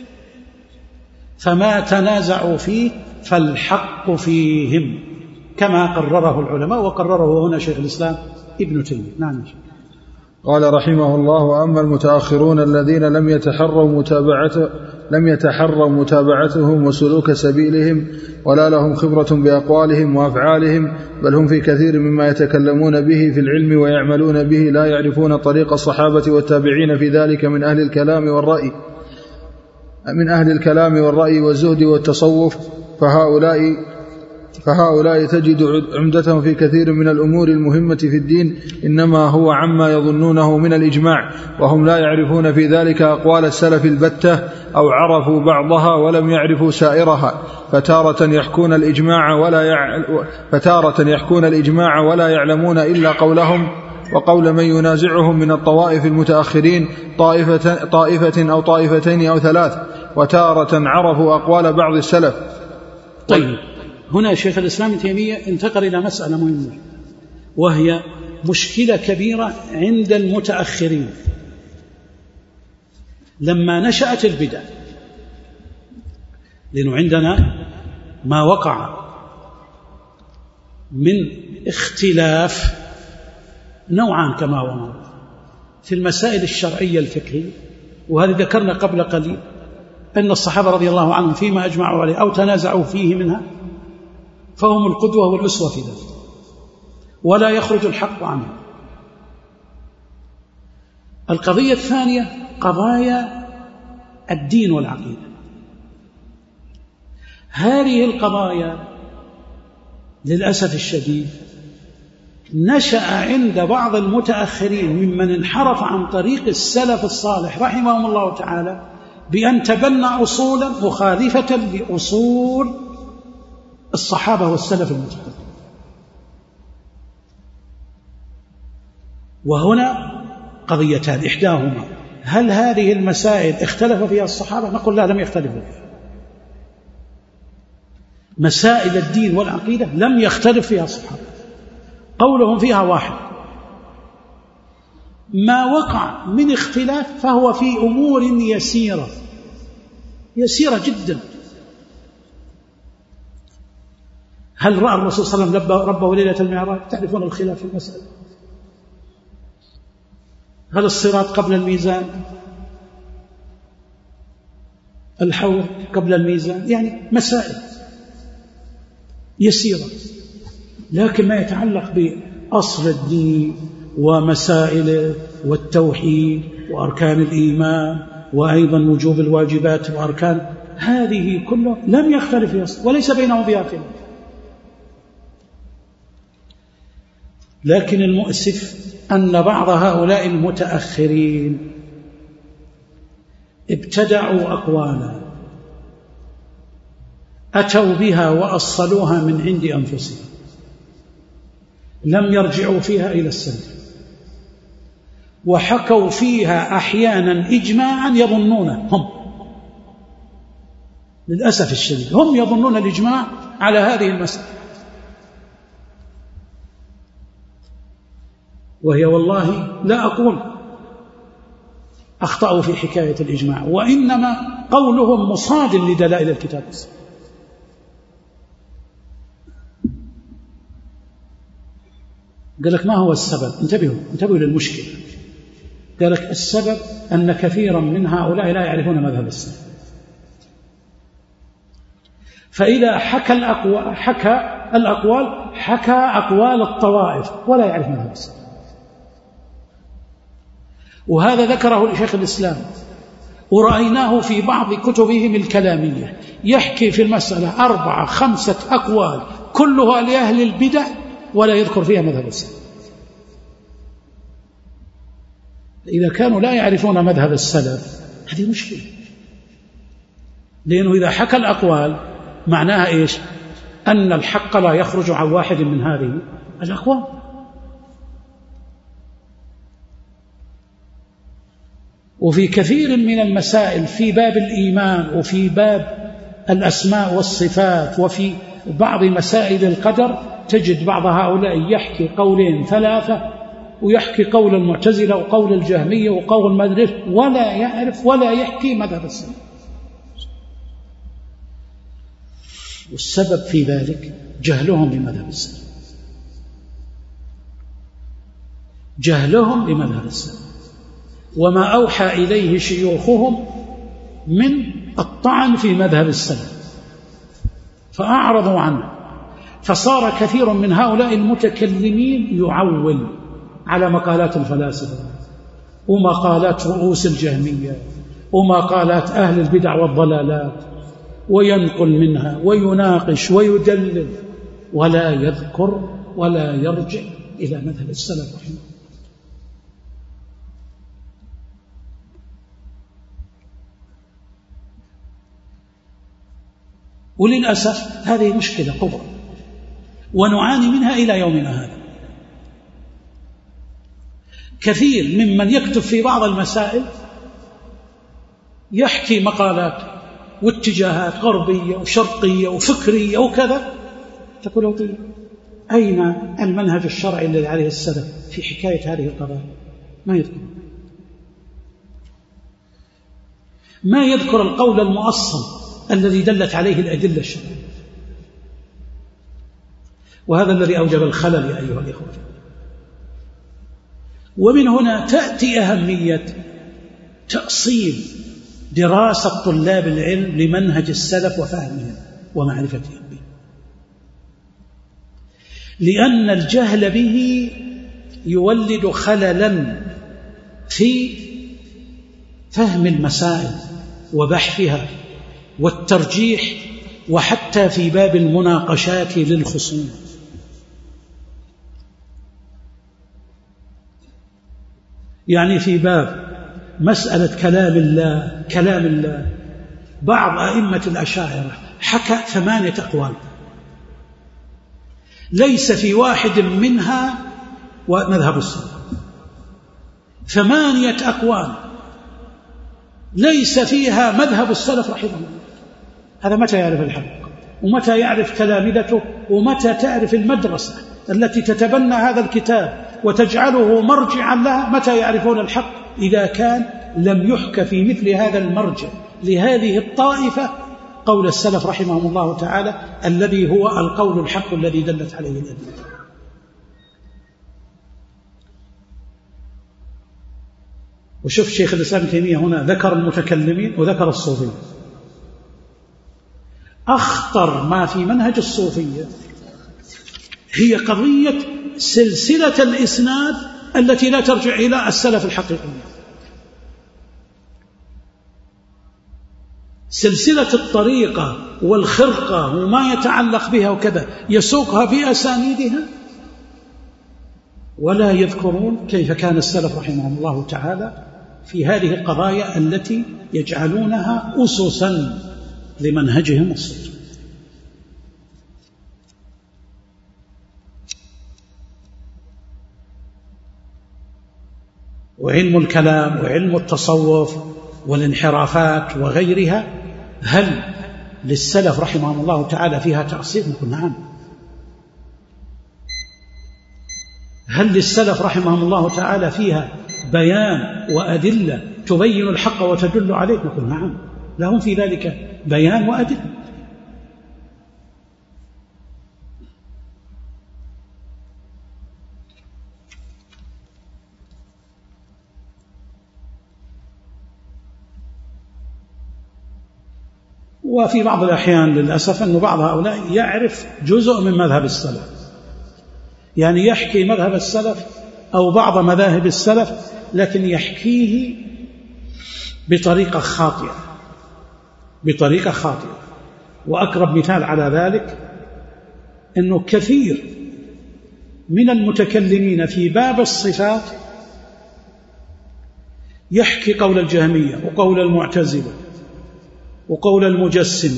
فما تنازعوا فيه فالحق فيهم كما قرره العلماء، وقرره هنا شيخ الإسلام ابن تيمية. نعم. قال رحمه الله: وأما المتأخرون الذين لم يتحروا متابعته لم يتحروا متابعتهم وسلوك سبيلهم ولا لهم خبرة بأقوالهم وأفعالهم، بل هم في كثير مما يتكلمون به في العلم ويعملون به لا يعرفون طريق الصحابة والتابعين في ذلك من أهل الكلام والرأي من أهل الكلام والرأي والزهد والتصوف، فهؤلاء فهؤلاء تجد عمدتهم في كثير من الأمور المهمة في الدين إنما هو عما يظنونه من الإجماع، وهم لا يعرفون في ذلك أقوال السلف البتة أو عرفوا بعضها ولم يعرفوا سائرها، فتارة يحكون الإجماع ولا يع... فتارة يحكون الإجماع ولا يعلمون إلا قولهم وقول من ينازعهم من الطوائف المتأخرين، طائفة, طائفة أو طائفتين أو ثلاث، وتارة عرفوا أقوال بعض السلف. طيب، هنا شيخ الإسلام ابن تيمية انتقل إلى مسألة مهمة، وهي مشكلة كبيرة عند المتأخرين. لما نشأت البدع، لأنه عندنا ما وقع من اختلاف نوعان كما هو معروف في المسائل الشرعية الفقهية، وهذه ذكرنا قبل قليل أن الصحابة رضي الله عنهم فيما أجمعوا عليه أو تنازعوا فيه منها فهم القدوة والأسوة في ذلك، ولا يخرج الحق عنه. القضية الثانية قضايا الدين والعقيدة. هذه القضايا للأسف الشديد نشأ عند بعض المتأخرين ممن انحرف عن طريق السلف الصالح رحمهم الله تعالى بأن تبنى أصولا مخالفة لأصول الصحابة والسلف المتقدمين. وهنا قضيتان، إحداهما هل هذه المسائل اختلف فيها الصحابة؟ نقول لا، لم يختلفوا فيها. مسائل الدين والعقيدة لم يختلف فيها الصحابة، قولهم فيها واحد. ما وقع من اختلاف فهو في أمور يسيرة يسيرة جدا. هل رأى الرسول صلى الله عليه وسلم ربه ليلة المعراج؟ تعرفون الخلاف في المسألة. هل الصراط قبل الميزان؟ الحوض قبل الميزان؟ يعني مسائل يسيرة، لكن ما يتعلق بأصل الدين ومسائله والتوحيد وأركان الإيمان وأيضا وجوب الواجبات وأركان، هذه كلها لم يختلف فيها وليس بينهم فيها خلاف. لكن المؤسف أن بعض هؤلاء المتأخرين ابتدعوا أقوالا أتوا بها وأصلوها من عند أنفسهم، لم يرجعوا فيها إلى السلف وحكوا فيها أحيانا إجماعا يظنونه هم، للأسف الشديد هم يظنون الإجماع على هذه المسألة، وهي والله لا أقول أخطأوا في حكاية الإجماع، وإنما قولهم مصاد لدلائل الكتاب. قال لك ما هو السبب؟ انتبهوا انتبهوا للمشكلة. قال لك السبب أن كثيرا من هؤلاء لا يعرفون مذهب السلف، فإذا حكى الأقوال حكى الأقوال حكى أقوال الطوائف ولا يعرف مذهب السلف. وهذا ذكره شيخ الإسلام، ورأيناه في بعض كتبهم الكلامية يحكي في المسألة أربعة خمسة أقوال كلها لأهل البدع ولا يذكر فيها مذهب السلف. إذا كانوا لا يعرفون مذهب السلف هذه مشكلة، لأنه إذا حكى الأقوال معناها إيش؟ أن الحق لا يخرج عن واحد من هذه الأقوال. وفي كثير من المسائل في باب الإيمان وفي باب الأسماء والصفات وفي بعض مسائل القدر تجد بعض هؤلاء يحكي قولين ثلاثة، ويحكي قول المعتزلة وقول الجهمية وقول المدرس، ولا يعرف ولا يحكي مذهب السلف. والسبب في ذلك جهلهم بمذهب السلف، جهلهم بمذهب السلف وما أوحى إليه شيوخهم من الطعن في مذهب السلف فأعرضوا عنه، فصار كثير من هؤلاء المتكلمين يعول على مقالات الفلاسفة ومقالات رؤوس الجهمية ومقالات أهل البدع والضلالات، وينقل منها ويناقش ويدلل ولا يذكر ولا يرجع إلى مذهب السلف رحمه الله. وللأسف هذه مشكلة كبرى ونعاني منها إلى يومنا هذا. كثير ممن يكتب في بعض المسائل يحكي مقالات واتجاهات غربية وشرقية وفكرية وكذا، تقول له طيب أين المنهج الشرعي الذي عليه السلف في حكاية هذه القضايا؟ ما يذكر ما يذكر القول المؤصل الذي دلت عليه الأدلة الشرعية، وهذا الذي أوجب الخلل يا أيها الإخوة. ومن هنا تأتي أهمية تأصيل دراسة طلاب العلم لمنهج السلف وفهمهم ومعرفتهم به، لأن الجهل به يولد خللا في فهم المسائل وبحثها والترجيح، وحتى في باب المناقشات للخصوم. يعني في باب مسألة كلام الله كلام الله بعض أئمة الأشاعرة حكى ثمانية أقوال ليس في واحد منها ومذهب السلف، ثمانية أقوال ليس فيها مذهب السلف رحمه الله. هذا متى يعرف الحق؟ ومتى يعرف تلامذته؟ ومتى تعرف المدرسة التي تتبنى هذا الكتاب وتجعله مرجعا لها؟ متى يعرفون الحق؟ إذا كان لم يحكى في مثل هذا المرجع لهذه الطائفة قول السلف رحمهم الله تعالى الذي هو القول الحق الذي دلت عليه الأدلة. وشوف شيخ الإسلام ابن تيمية هنا ذكر المتكلمين وذكر الصوفية. أخطر ما في منهج الصوفية هي قضية سلسلة الإسناد التي لا ترجع إلى السلف الحقيقي، سلسلة الطريقة والخرقة وما يتعلق بها وكذا يسوقها بأسانيدها، ولا يذكرون كيف كان السلف رحمهم الله تعالى في هذه القضايا التي يجعلونها أسسا لمنهجهم الصوفي. وعلم الكلام وعلم التصوف والانحرافات وغيرها، هل للسلف رحمهم الله تعالى فيها تأصيل؟ نقول نعم. هل للسلف رحمهم الله تعالى فيها بيان وأدلة تبين الحق وتدل عليه؟ نقول نعم، لهم في ذلك بيان وأدلة. وفي بعض الأحيان للأسف أن بعض هؤلاء يعرف جزء من مذهب السلف، يعني يحكي مذهب السلف أو بعض مذاهب السلف، لكن يحكيه بطريقة خاطئة بطريقة خاطئة وأقرب مثال على ذلك أنه كثير من المتكلمين في باب الصفات يحكي قول الجهمية وقول المعتزلة وقول المجسمة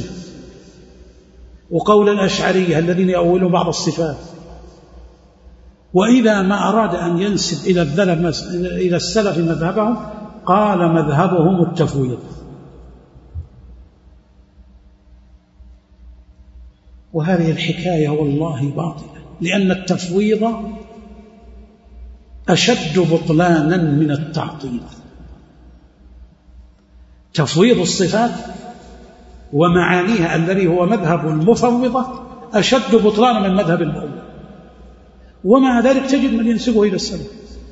وقول الأشعرية الذين يؤولون بعض الصفات، وإذا ما أراد أن ينسب إلى السلف مذهبهم قال مذهبهم التفويض. وهذه الحكاية والله باطلة، لأن التفويض أشد بطلانا من التعطيل. تفويض الصفات ومعانيها الذي هو مذهب المفوضة أشد بطلانا من مذهب المؤولة، ومع ذلك تجد من ينسبه إلى السلف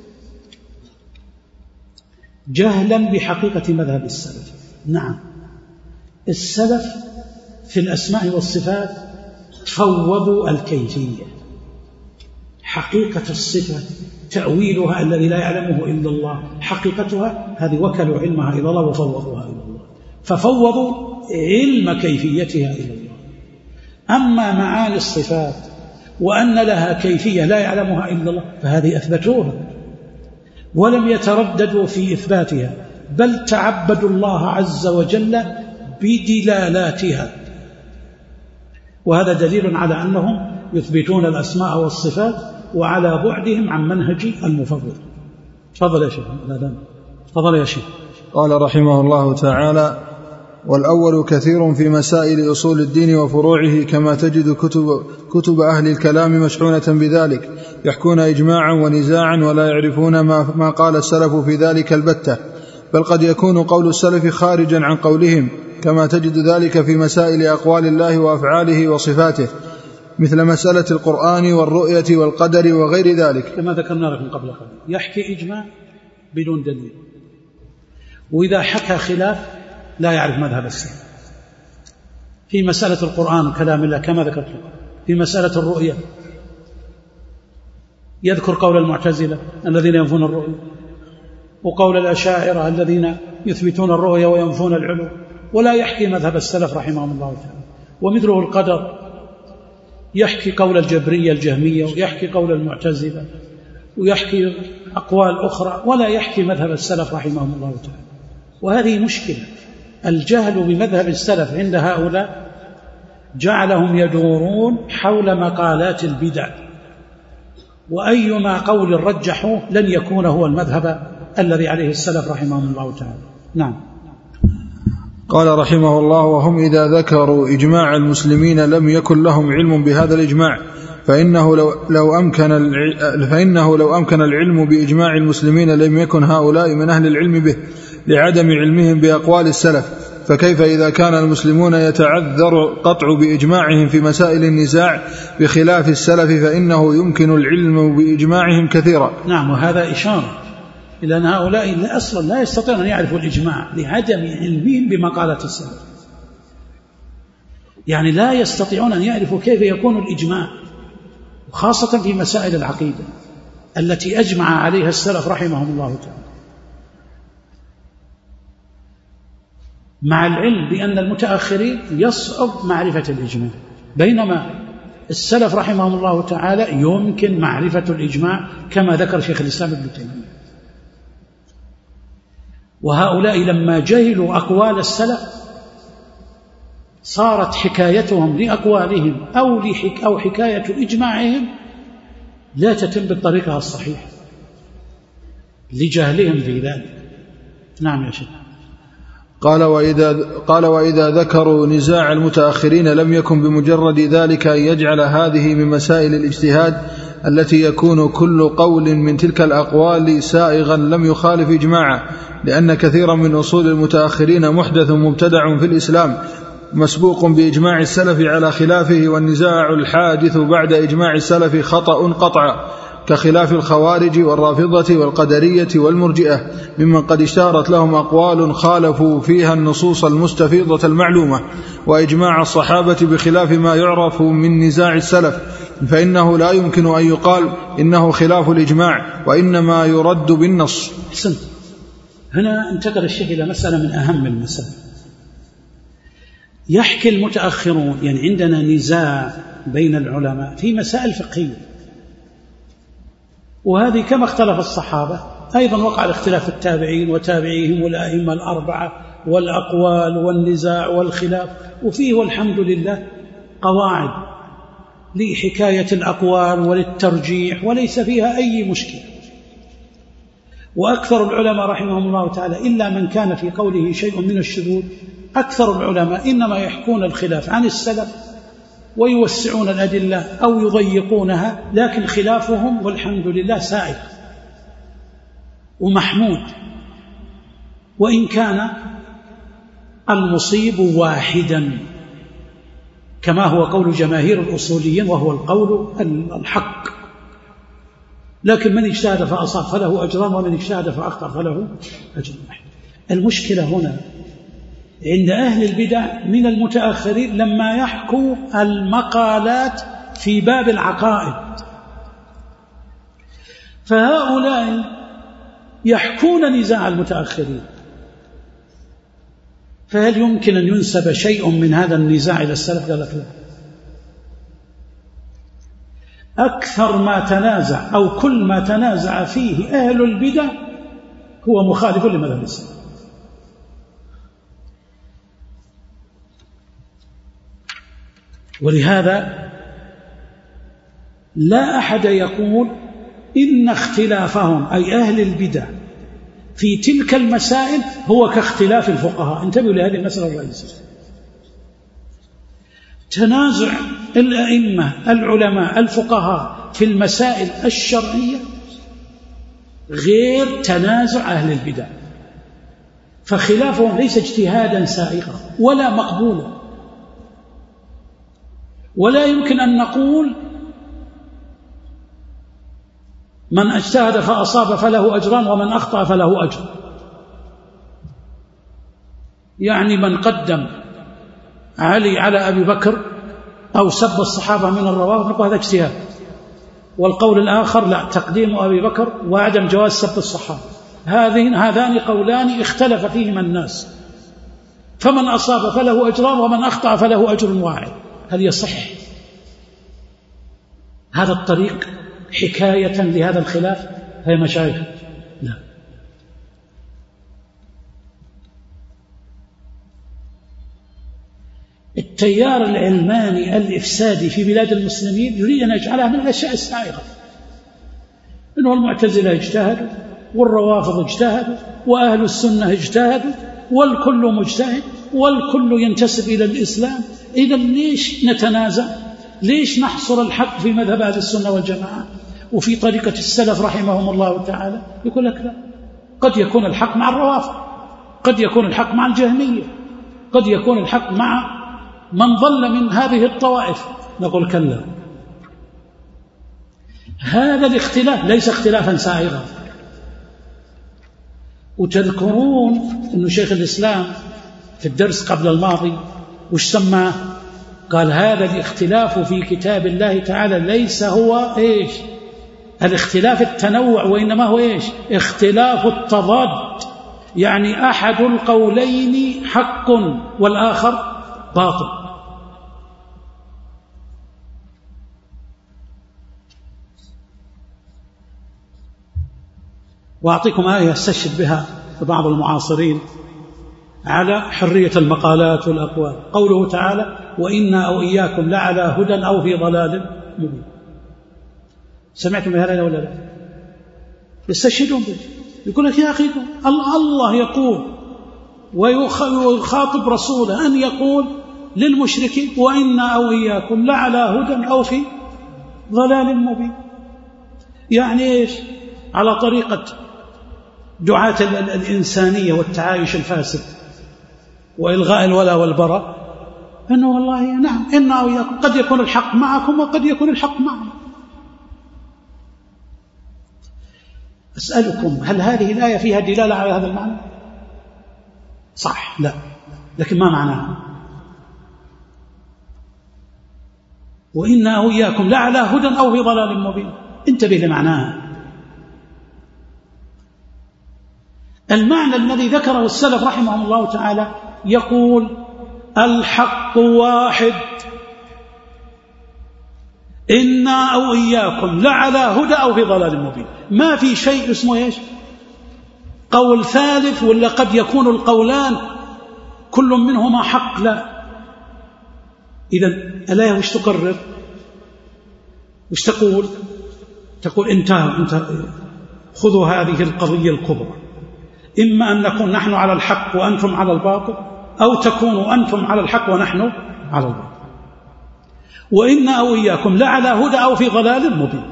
جهلا بحقيقة مذهب السلف. نعم، السلف في الأسماء والصفات فوضوا الكيفية، حقيقة الصفة تأويلها الذي لا يعلمه إلا الله، حقيقتها هذه وكلوا علمها إلى الله وفوضوها إلى الله، ففوضوا علم كيفيتها إلى الله. أما معاني الصفات وأن لها كيفية لا يعلمها إلا الله فهذه أثبتوها ولم يترددوا في إثباتها، بل تعبدوا الله عز وجل بدلالاتها، وهذا دليل على أنهم يثبتون الأسماء والصفات وعلى بعدهم عن منهج المفوض. تفضل يا شيخ. تفضل يا شيخ. قال رحمه الله تعالى: والأول كثير في مسائل أصول الدين وفروعه، كما تجد كتب, كتب أهل الكلام مشحونة بذلك، يحكون إجماعا ونزاعا ولا يعرفون ما, ما قال السلف في ذلك البتة، بل قد يكون قول السلف خارجا عن قولهم، كما تجد ذلك في مسائل أقوال الله وأفعاله وصفاته، مثل مسألة القرآن والرؤية والقدر وغير ذلك. كما ذكرنا لكم قبل قليل، يحكي إجماع بدون دليل، وإذا حكى خلاف لا يعرف مذهب السلف. في مسألة القرآن وكلام الله كما ذكرت لكم، في مسألة الرؤية يذكر قول المعتزلة الذين ينفون الرؤية، وقول الأشاعرة الذين يثبتون الرؤية وينفون العلو، ولا يحكي مذهب السلف رحمهم الله تعالى. ومثله القدر، يحكي قول الجبرية الجهمية، ويحكي قول المعتزلة، ويحكي أقوال أخرى، ولا يحكي مذهب السلف رحمهم الله تعالى. وهذه مشكلة. الجهل بمذهب السلف عند هؤلاء جعلهم يدورون حول مقالات البدع، وأيما قول رجحوه لن يكون هو المذهب الذي عليه السلف رحمهم الله تعالى. نعم. قال رحمه الله: وهم إذا ذكروا إجماع المسلمين لم يكن لهم علم بهذا الإجماع، فإنه لو, لو, أمكن فإنه لو أمكن العلم بإجماع المسلمين لم يكن هؤلاء من أهل العلم به لعدم علمهم بأقوال السلف، فكيف إذا كان المسلمون يتعذر قطع بإجماعهم في مسائل النزاع بخلاف السلف، فإنه يمكن العلم بإجماعهم كثيرا. نعم، وهذا إشارة إلى أن هؤلاء أصلا لا يستطيعون أن يعرفوا الإجماع لعدم علمهم بمقالات السلف، يعني لا يستطيعون أن يعرفوا كيف يكون الإجماع، وخاصة في مسائل العقيدة التي أجمع عليها السلف رحمهم الله تعالى، مع العلم بأن المتأخرين يصعب معرفة الإجماع، بينما السلف رحمهم الله تعالى يمكن معرفة الإجماع كما ذكر شيخ الإسلام ابن تيمية. وهؤلاء لما جهلوا أقوال السلف صارت حكايتهم لأقوالهم أو, لحك أو حكاية إجماعهم لا تتم بالطريقة الصحيحة، لجهلهم في ذلك. نعم يا شيخ. قال وإذا, قال وإذا ذكروا نزاع المتأخرين لم يكن بمجرد ذلك أن يجعل هذه من مسائل الاجتهاد التي يكون كل قول من تلك الأقوال سائغا لم يخالف إجماعا، لأن كثيرا من أصول المتأخرين محدث مبتدع في الإسلام مسبوق بإجماع السلف على خلافه، والنزاع الحادث بعد إجماع السلف خطأ قطعا، كخلاف الخوارج والرافضة والقدرية والمرجئة ممن قد اشتهرت لهم أقوال خالفوا فيها النصوص المستفيضة المعلومة، وإجماع الصحابة بخلاف ما يعرف من نزاع السلف، فإنه لا يمكن أن يقال إنه خلاف الإجماع، وإنما يرد بالنص. حسن. هنا انتقل الشيخ إلى مسألة من أهم المسائل. يحكي المتأخرون يعني عندنا نزاع بين العلماء في مسائل فقهية، وهذه كما اختلف الصحابة أيضا وقع الاختلاف التابعين وتابعيهم والأئمة الأربعة والأقوال والنزاع والخلاف، وفيه والحمد لله قواعد لحكاية الأقوال وللترجيح وليس فيها أي مشكلة. وأكثر العلماء رحمهم الله تعالى إلا من كان في قوله شيء من الشذوذ، أكثر العلماء إنما يحكون الخلاف عن السلف ويوسعون الأدلة أو يضيقونها، لكن خلافهم والحمد لله سائغ ومحمود، وإن كان المصيب واحدا كما هو قول جماهير الأصوليين وهو القول الحق، لكن من اجتهد فأصاب فله أجران ومن اجتهد فأخطأ فله أجر واحد. المشكلة هنا عند أهل البدع من المتأخرين لما يحكوا المقالات في باب العقائد، فهؤلاء يحكون نزاع المتأخرين، فهل يمكن أن ينسب شيء من هذا النزاع إلى السلف؟ قال لك لا. أكثر ما تنازع أو كل ما تنازع فيه أهل البدع هو مخالف لمذهب السلف. ولهذا لا أحد يقول إن اختلافهم أي أهل البدع في تلك المسائل هو كاختلاف الفقهاء. انتبهوا لهذه المسألة الرئيسية. تنازع الأئمة العلماء الفقهاء في المسائل الشرعية غير تنازع أهل البدع، فخلافهم ليس اجتهادا سائغا ولا مقبولا، ولا يمكن أن نقول من اجتهد فأصاب فله أجران ومن أخطأ فله أجر. يعني من قدم علي على أبي بكر أو سب الصحابة من الروافض نقول هذا اجتهاد، والقول الآخر لا، تقديم أبي بكر وعدم جواز سب الصحابة. هذين هذان قولان اختلف فيهما الناس، فمن أصاب فله أجران ومن أخطأ فله أجر واحد. هل يصح هذا الطريق حكاية لهذا الخلاف؟ هي مشايخ لا. التيار العلماني الإفسادي في بلاد المسلمين يريد أن يجعلها من الأشياء السائغة، إنه المعتزلة اجتهدوا والروافض اجتهدوا وأهل السنة اجتهدوا والكل مجتهد والكل ينتسب إلى الإسلام. إذا ليش نتنازع؟ ليش نحصر الحق في مذهب أهل السنة والجماعة وفي طريقة السلف رحمهم الله تعالى؟ يقول لك لا، قد يكون الحق مع الروافض، قد يكون الحق مع الجهمية، قد يكون الحق مع من ضل من هذه الطوائف. نقول كلا، هذا الاختلاف ليس اختلافا سائغا. وتذكرون أن شيخ الإسلام في الدرس قبل الماضي وش سماه؟ قال هذا الاختلاف في كتاب الله تعالى ليس هو إيش الاختلاف التنوع، وإنما هو إيش اختلاف التضاد، يعني أحد القولين حق والآخر باطل. وأعطيكم آية استشهد بها بعض المعاصرين على حرية المقالات والأقوال. قوله تعالى وإنا أو إياكم لعلى هدى أو في ضلال مبين. سمعتم بهذا ولا لا؟ يستشهدون به. يقول لك يا أخي الله يقول ويخاطب رسوله أن يقول للمشركين وإنا أو إياكم لعلى هدى أو في ضلال مبين. يعني إيش؟ على طريقة دعاة الإنسانية والتعايش الفاسد وإلغاء الولاء والبراء، أنه والله نعم إنا أو إياكم قد يكون الحق معكم وقد يكون الحق معنا. أسألكم هل هذه الآية فيها دلالة على هذا المعنى؟ صح؟ لا، لكن ما معناها؟ وإنا أو إياكم لعلى هدى أو في ضلال مبين. انتبه لمعناها. المعنى الذي ذكره السلف رحمهم الله تعالى يقول الحق واحد، إنا أو إياكم لعلى هدى أو في ضلال مبين. ما في شيء اسمه إيش؟ قول ثالث، ولا قد يكون القولان كل منهما حق. لا. إذن الآية وش تقرر؟ وش تقول؟ تقول انتهى انت خذوا هذه القضية الكبرى، إما أن نكون نحن على الحق وأنتم على الباطل، أو تكونوا أنتم على الحق ونحن على الباطل. وإنا أو إياكم لعلى هدى أو في ضلال مبين.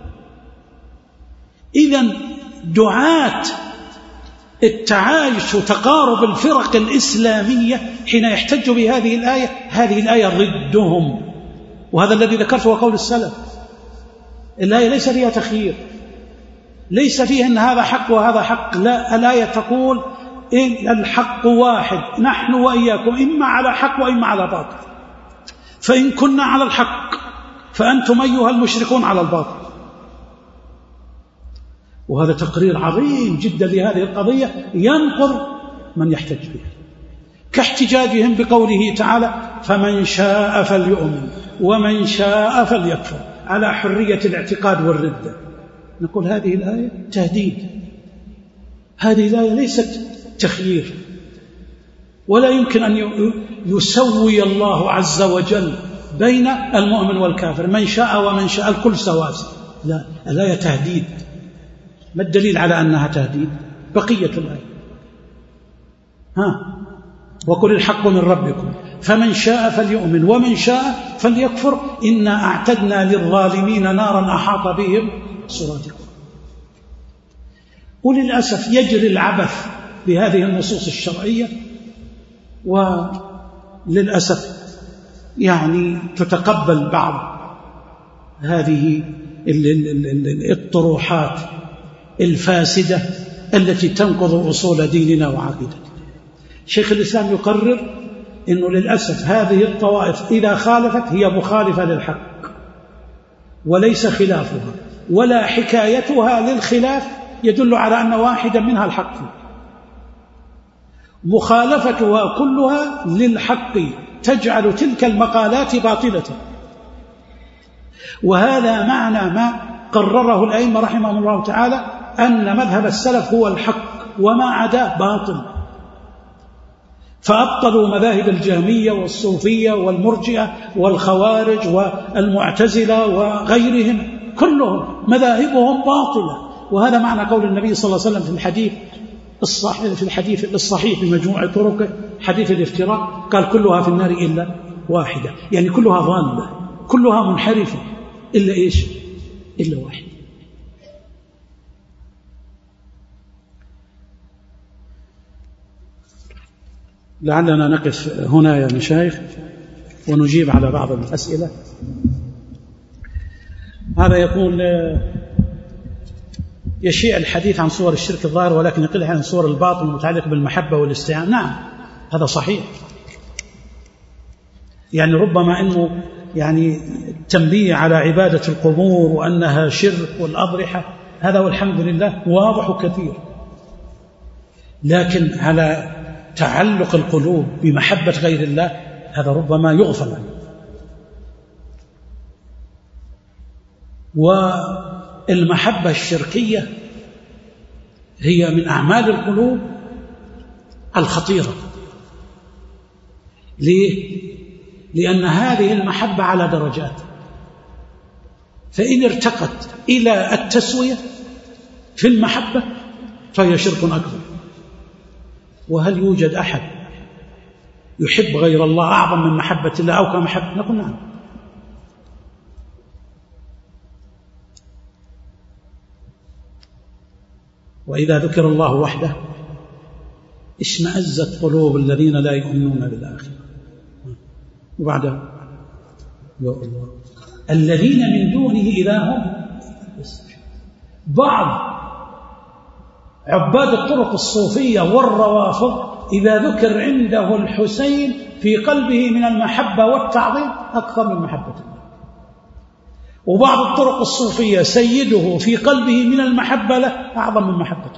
إذن دعاة التعايش وتقارب الفرق الإسلامية حين يحتج بهذه الآية، هذه الآية ضدهم، وهذا الذي ذكرته هو قول السلف. الآية ليس فيها تخيير، ليس فيها أن هذا حق وهذا حق، لا، الآية تقول إن الحق واحد، نحن وإياكم إما على حق وإما على باطل، فإن كنا على الحق فأنتم أيها المشركون على الباطل. وهذا تقرير عظيم جدا لهذه القضية ينقر من يحتج بها، كاحتجاجهم بقوله تعالى فمن شاء فليؤمن ومن شاء فليكفر، على حرية الاعتقاد والردة. نقول هذه الآية تهديد، هذه الآية ليست تخيير، ولا يمكن أن يسوي الله عز وجل بين المؤمن والكافر، من شاء ومن شاء الكل سواسي. لا، الآية تهديد. ما الدليل على أنها تهديد؟ بقية الآية، ها وقل الحق من ربكم فمن شاء فليؤمن ومن شاء فليكفر إنا أعتدنا للظالمين نارا أحاط بهم سرادقها. وللأسف يجري العبث بهذه النصوص الشرعية، وللأسف يعني تتقبل بعض هذه الطروحات الفاسدة التي تنقض أصول ديننا وعقيدتنا. شيخ الإسلام يقرر أنه للأسف هذه الطوائف إذا خالفت هي مخالفة للحق وليس خلافها، ولا حكايتها للخلاف يدل على أن واحدا منها الحق، مخالفتها كلها للحق تجعل تلك المقالات باطلة. وهذا معنى ما قرره الأئمة رحمهم الله تعالى، أن مذهب السلف هو الحق وما عداه باطل، فأبطلوا مذاهب الجهمية والصوفية والمرجئة والخوارج والمعتزلة وغيرهم، كلهم مذاهبهم باطلة. وهذا معنى قول النبي صلى الله عليه وسلم في الحديث الصحيح في الحديث الصحيح بمجموع طرقه، حديث الافتراء، قال كلها في النار إلا واحدة، يعني كلها ضالة، كلها منحرفة إلا إيش؟ إلا واحد. لعلنا نقف هنا يا مشايخ ونجيب على بعض الأسئلة. هذا يقول يشيع الحديث عن صور الشرك الظاهر ولكن يقل عن صور الباطن المتعلق بالمحبة والاستعانة. نعم هذا صحيح، يعني ربما أنه يعني التنبيه على عبادة القبور وأنها شرك والأضرحة هذا والحمد لله واضح كثير، لكن على تعلق القلوب بمحبة غير الله هذا ربما يغفل عنه. والمحبة الشركية هي من أعمال القلوب الخطيرة. ليه؟ لأن هذه المحبة على درجات، فإن ارتقت إلى التسوية في المحبة فهي شرك أكبر. وهل يوجد أحد يحب غير الله أعظم من محبة الله أو كمحبة؟ نقول نعم. وإذا ذكر الله وحده اشمأزت قلوب الذين لا يؤمنون بالآخرة. وبعدها الذين من دونه إذا هم بعض عباد الطرق الصوفية والروافض إذا ذكر عنده الحسين في قلبه من المحبة والتعظيم أكثر من محبة الله، وبعض الطرق الصوفية سيده في قلبه من المحبة له أعظم من محبته.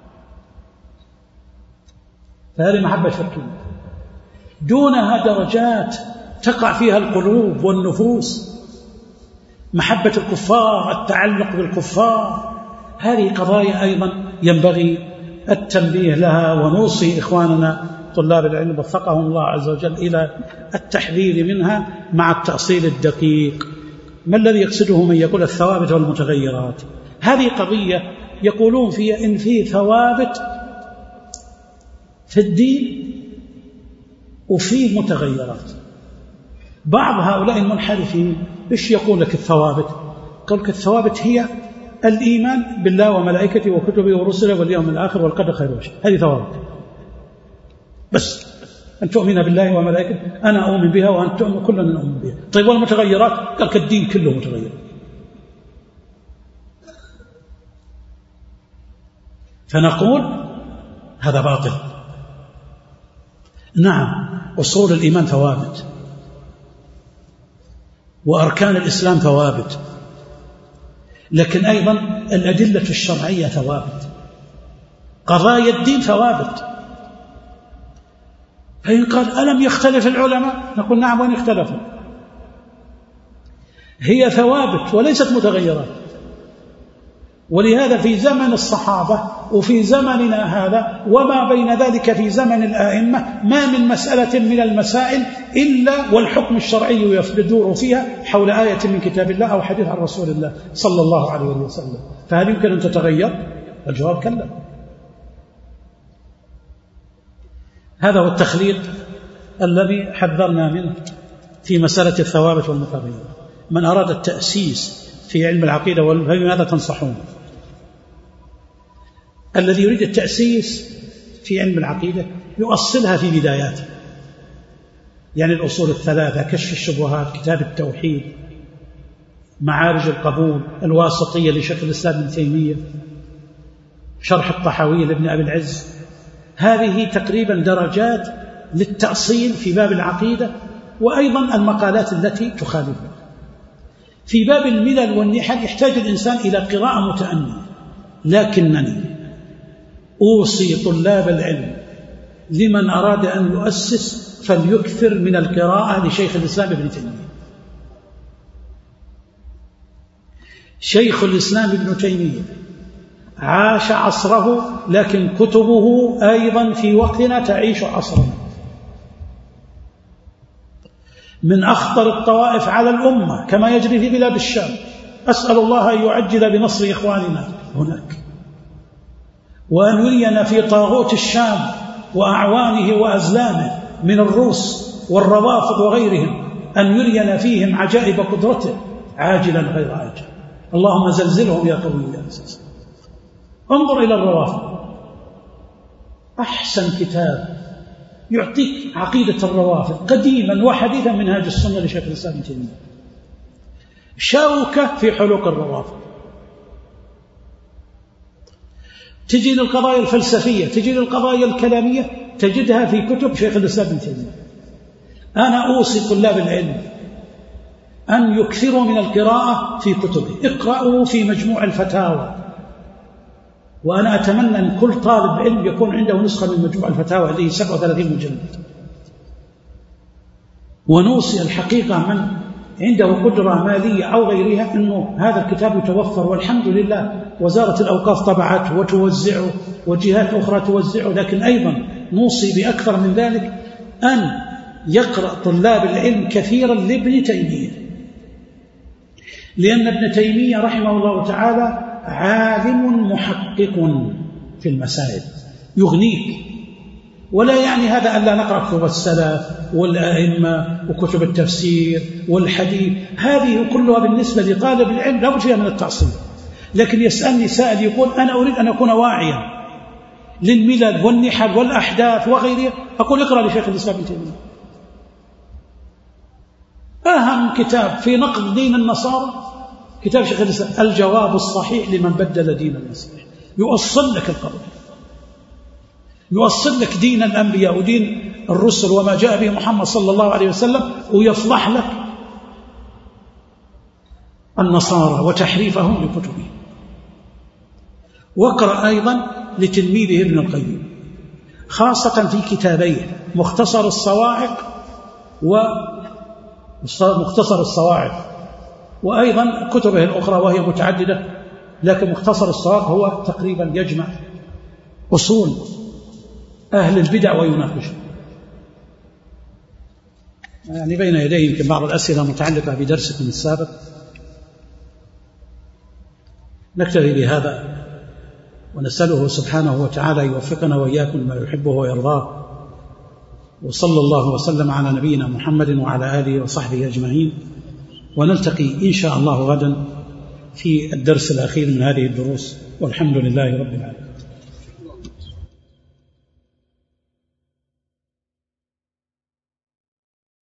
فهذه محبة شركية دونها درجات تقع فيها القلوب والنفوس. محبة الكفار، التعلق بالكفار، هذه قضايا أيضا ينبغي التنبيه لها، ونوصي إخواننا طلاب العلم وفقهم الله عز وجل إلى التحذير منها مع التأصيل الدقيق. ما الذي يقصده من يقول الثوابت والمتغيرات؟ هذه قضية يقولون فيها إن في ثوابت في الدين وفيه متغيرات. بعض هؤلاء المنحرفين إيش يقول لك الثوابت؟ يقول لك الثوابت هي الإيمان بالله وملائكته وكتبه ورسله واليوم الآخر والقدر خير وشر، هذه ثوابت بس. أن تؤمن بالله وملائكته، أنا أؤمن بها وأن تؤمن، كلنا نؤمن بها. طيب والمتغيرات؟ قال كالدين كله متغير. فنقول هذا باطل. نعم، أصول الإيمان ثوابت، وأركان الإسلام ثوابت، لكن أيضا الأدلة الشرعية ثوابت، قضايا الدين ثوابت. فإن قال ألم يختلف العلماء؟ نقول نعم، وين اختلفوا؟ هي ثوابت وليست متغيرات. ولهذا في زمن الصحابة وفي زمننا هذا وما بين ذلك في زمن الآئمة ما من مسألة من المسائل إلا والحكم الشرعي يدور فيها حول آية من كتاب الله أو حديث عن رسول الله صلى الله عليه وسلم. فهل يمكن أن تتغير؟ الجواب كلا. هذا هو التخليط الذي حذرنا منه في مسألة الثوابت والمتغيرات. من أراد التأسيس في علم العقيدة والفهم ماذا تنصحون؟ الذي يريد التأسيس في علم العقيدة يؤصلها في بداياته، يعني الأصول الثلاثة، كشف الشبهات، كتاب التوحيد، معارج القبول، الواسطية لشيخ الإسلام ابن تيمية، شرح الطحاوية لابن أبي العز. هذه تقريبا درجات للتأصيل في باب العقيدة، وأيضا المقالات التي تخالفها. في باب الملل والنحل يحتاج الإنسان إلى قراءة متأنية، لكنني أوصي طلاب العلم لمن أراد أن يؤسس فليكثر من القراءة لشيخ الإسلام ابن تيمية. شيخ الإسلام ابن تيمية عاش عصره، لكن كتبه أيضا في وقتنا تعيش عصرنا. من أخطر الطوائف على الأمة كما يجري في بلاد الشام. أسأل الله أن يعجل بنصر إخواننا هناك، وأن يرينا في طاغوت الشام وأعوانه وأزلامه من الروس والروافض وغيرهم، أن يرينا فيهم عجائب قدرته عاجلا غير عاجل. اللهم زلزلهم يا قوي يا عزيز. انظر إلى الروافض، أحسن كتاب يعطيك عقيدة الروافض قديما وحديثا منهاج السنة لشيخ الإسلام ابن تيمية. شوكة في حلوق الروافض. تجي للقضايا الفلسفية، تجي للقضايا الكلامية، تجدها في كتب شيخ الإسلام ابن تيمية. أنا أوصي طلاب العلم أن يكثروا من القراءة في كتبه. اقرأوا في مجموع الفتاوى، وأنا أتمنى أن كل طالب علم يكون عنده نسخة من مجموع الفتاوى الذي سبعة وثلاثين مجلد. ونوصي الحقيقة من عنده قدرة مالية أو غيرها أنه هذا الكتاب يتوفر، والحمد لله وزارة الأوقاف طبعته وتوزعه وجهات أخرى توزعه. لكن أيضا نوصي بأكثر من ذلك أن يقرأ طلاب العلم كثيرا لابن تيمية، لأن ابن تيمية رحمه الله تعالى عالم محقق في المسائل يغنيك. ولا يعني هذا أن لا نقرأ كتب السلف والأئمة وكتب التفسير والحديث، هذه كلها بالنسبة لطالب العلم لا بد فيها من التأصيل. لكن يسألني سائل يقول أنا أريد أن أكون واعيا للملل والنحل والأحداث وغيرها، أقول اقرأ لشيخ الإسلام ابن تيمية، أهم كتاب في نقد دين النصارى كتاب شيخ الإسلام الجواب الصحيح لمن بدل دين المسيح، يؤصل لك القضية، يؤصل لك دين الأنبياء ودين الرسل وما جاء به محمد صلى الله عليه وسلم، ويفضح لك النصارى وتحريفهم لكتبهم. واقرأ أيضا لتلميذه ابن القيم خاصة في كتابيه مختصر الصواعق ومختصر الصواعق، وأيضا كتبه الأخرى وهي متعددة، لكن مختصر الصواعق هو تقريبا يجمع أصول أهل البدع ويناقشهم. يعني بين يديه يمكن بعض الأسئلة متعلقة بدرسكم السابق. نكتفي بهذا ونسأله سبحانه وتعالى يوفقنا وإياكم ما يحبه ويرضاه، وصلى الله وسلم على نبينا محمد وعلى آله وصحبه أجمعين، ونلتقي إن شاء الله غدا في الدرس الأخير من هذه الدروس، والحمد لله رب العالمين.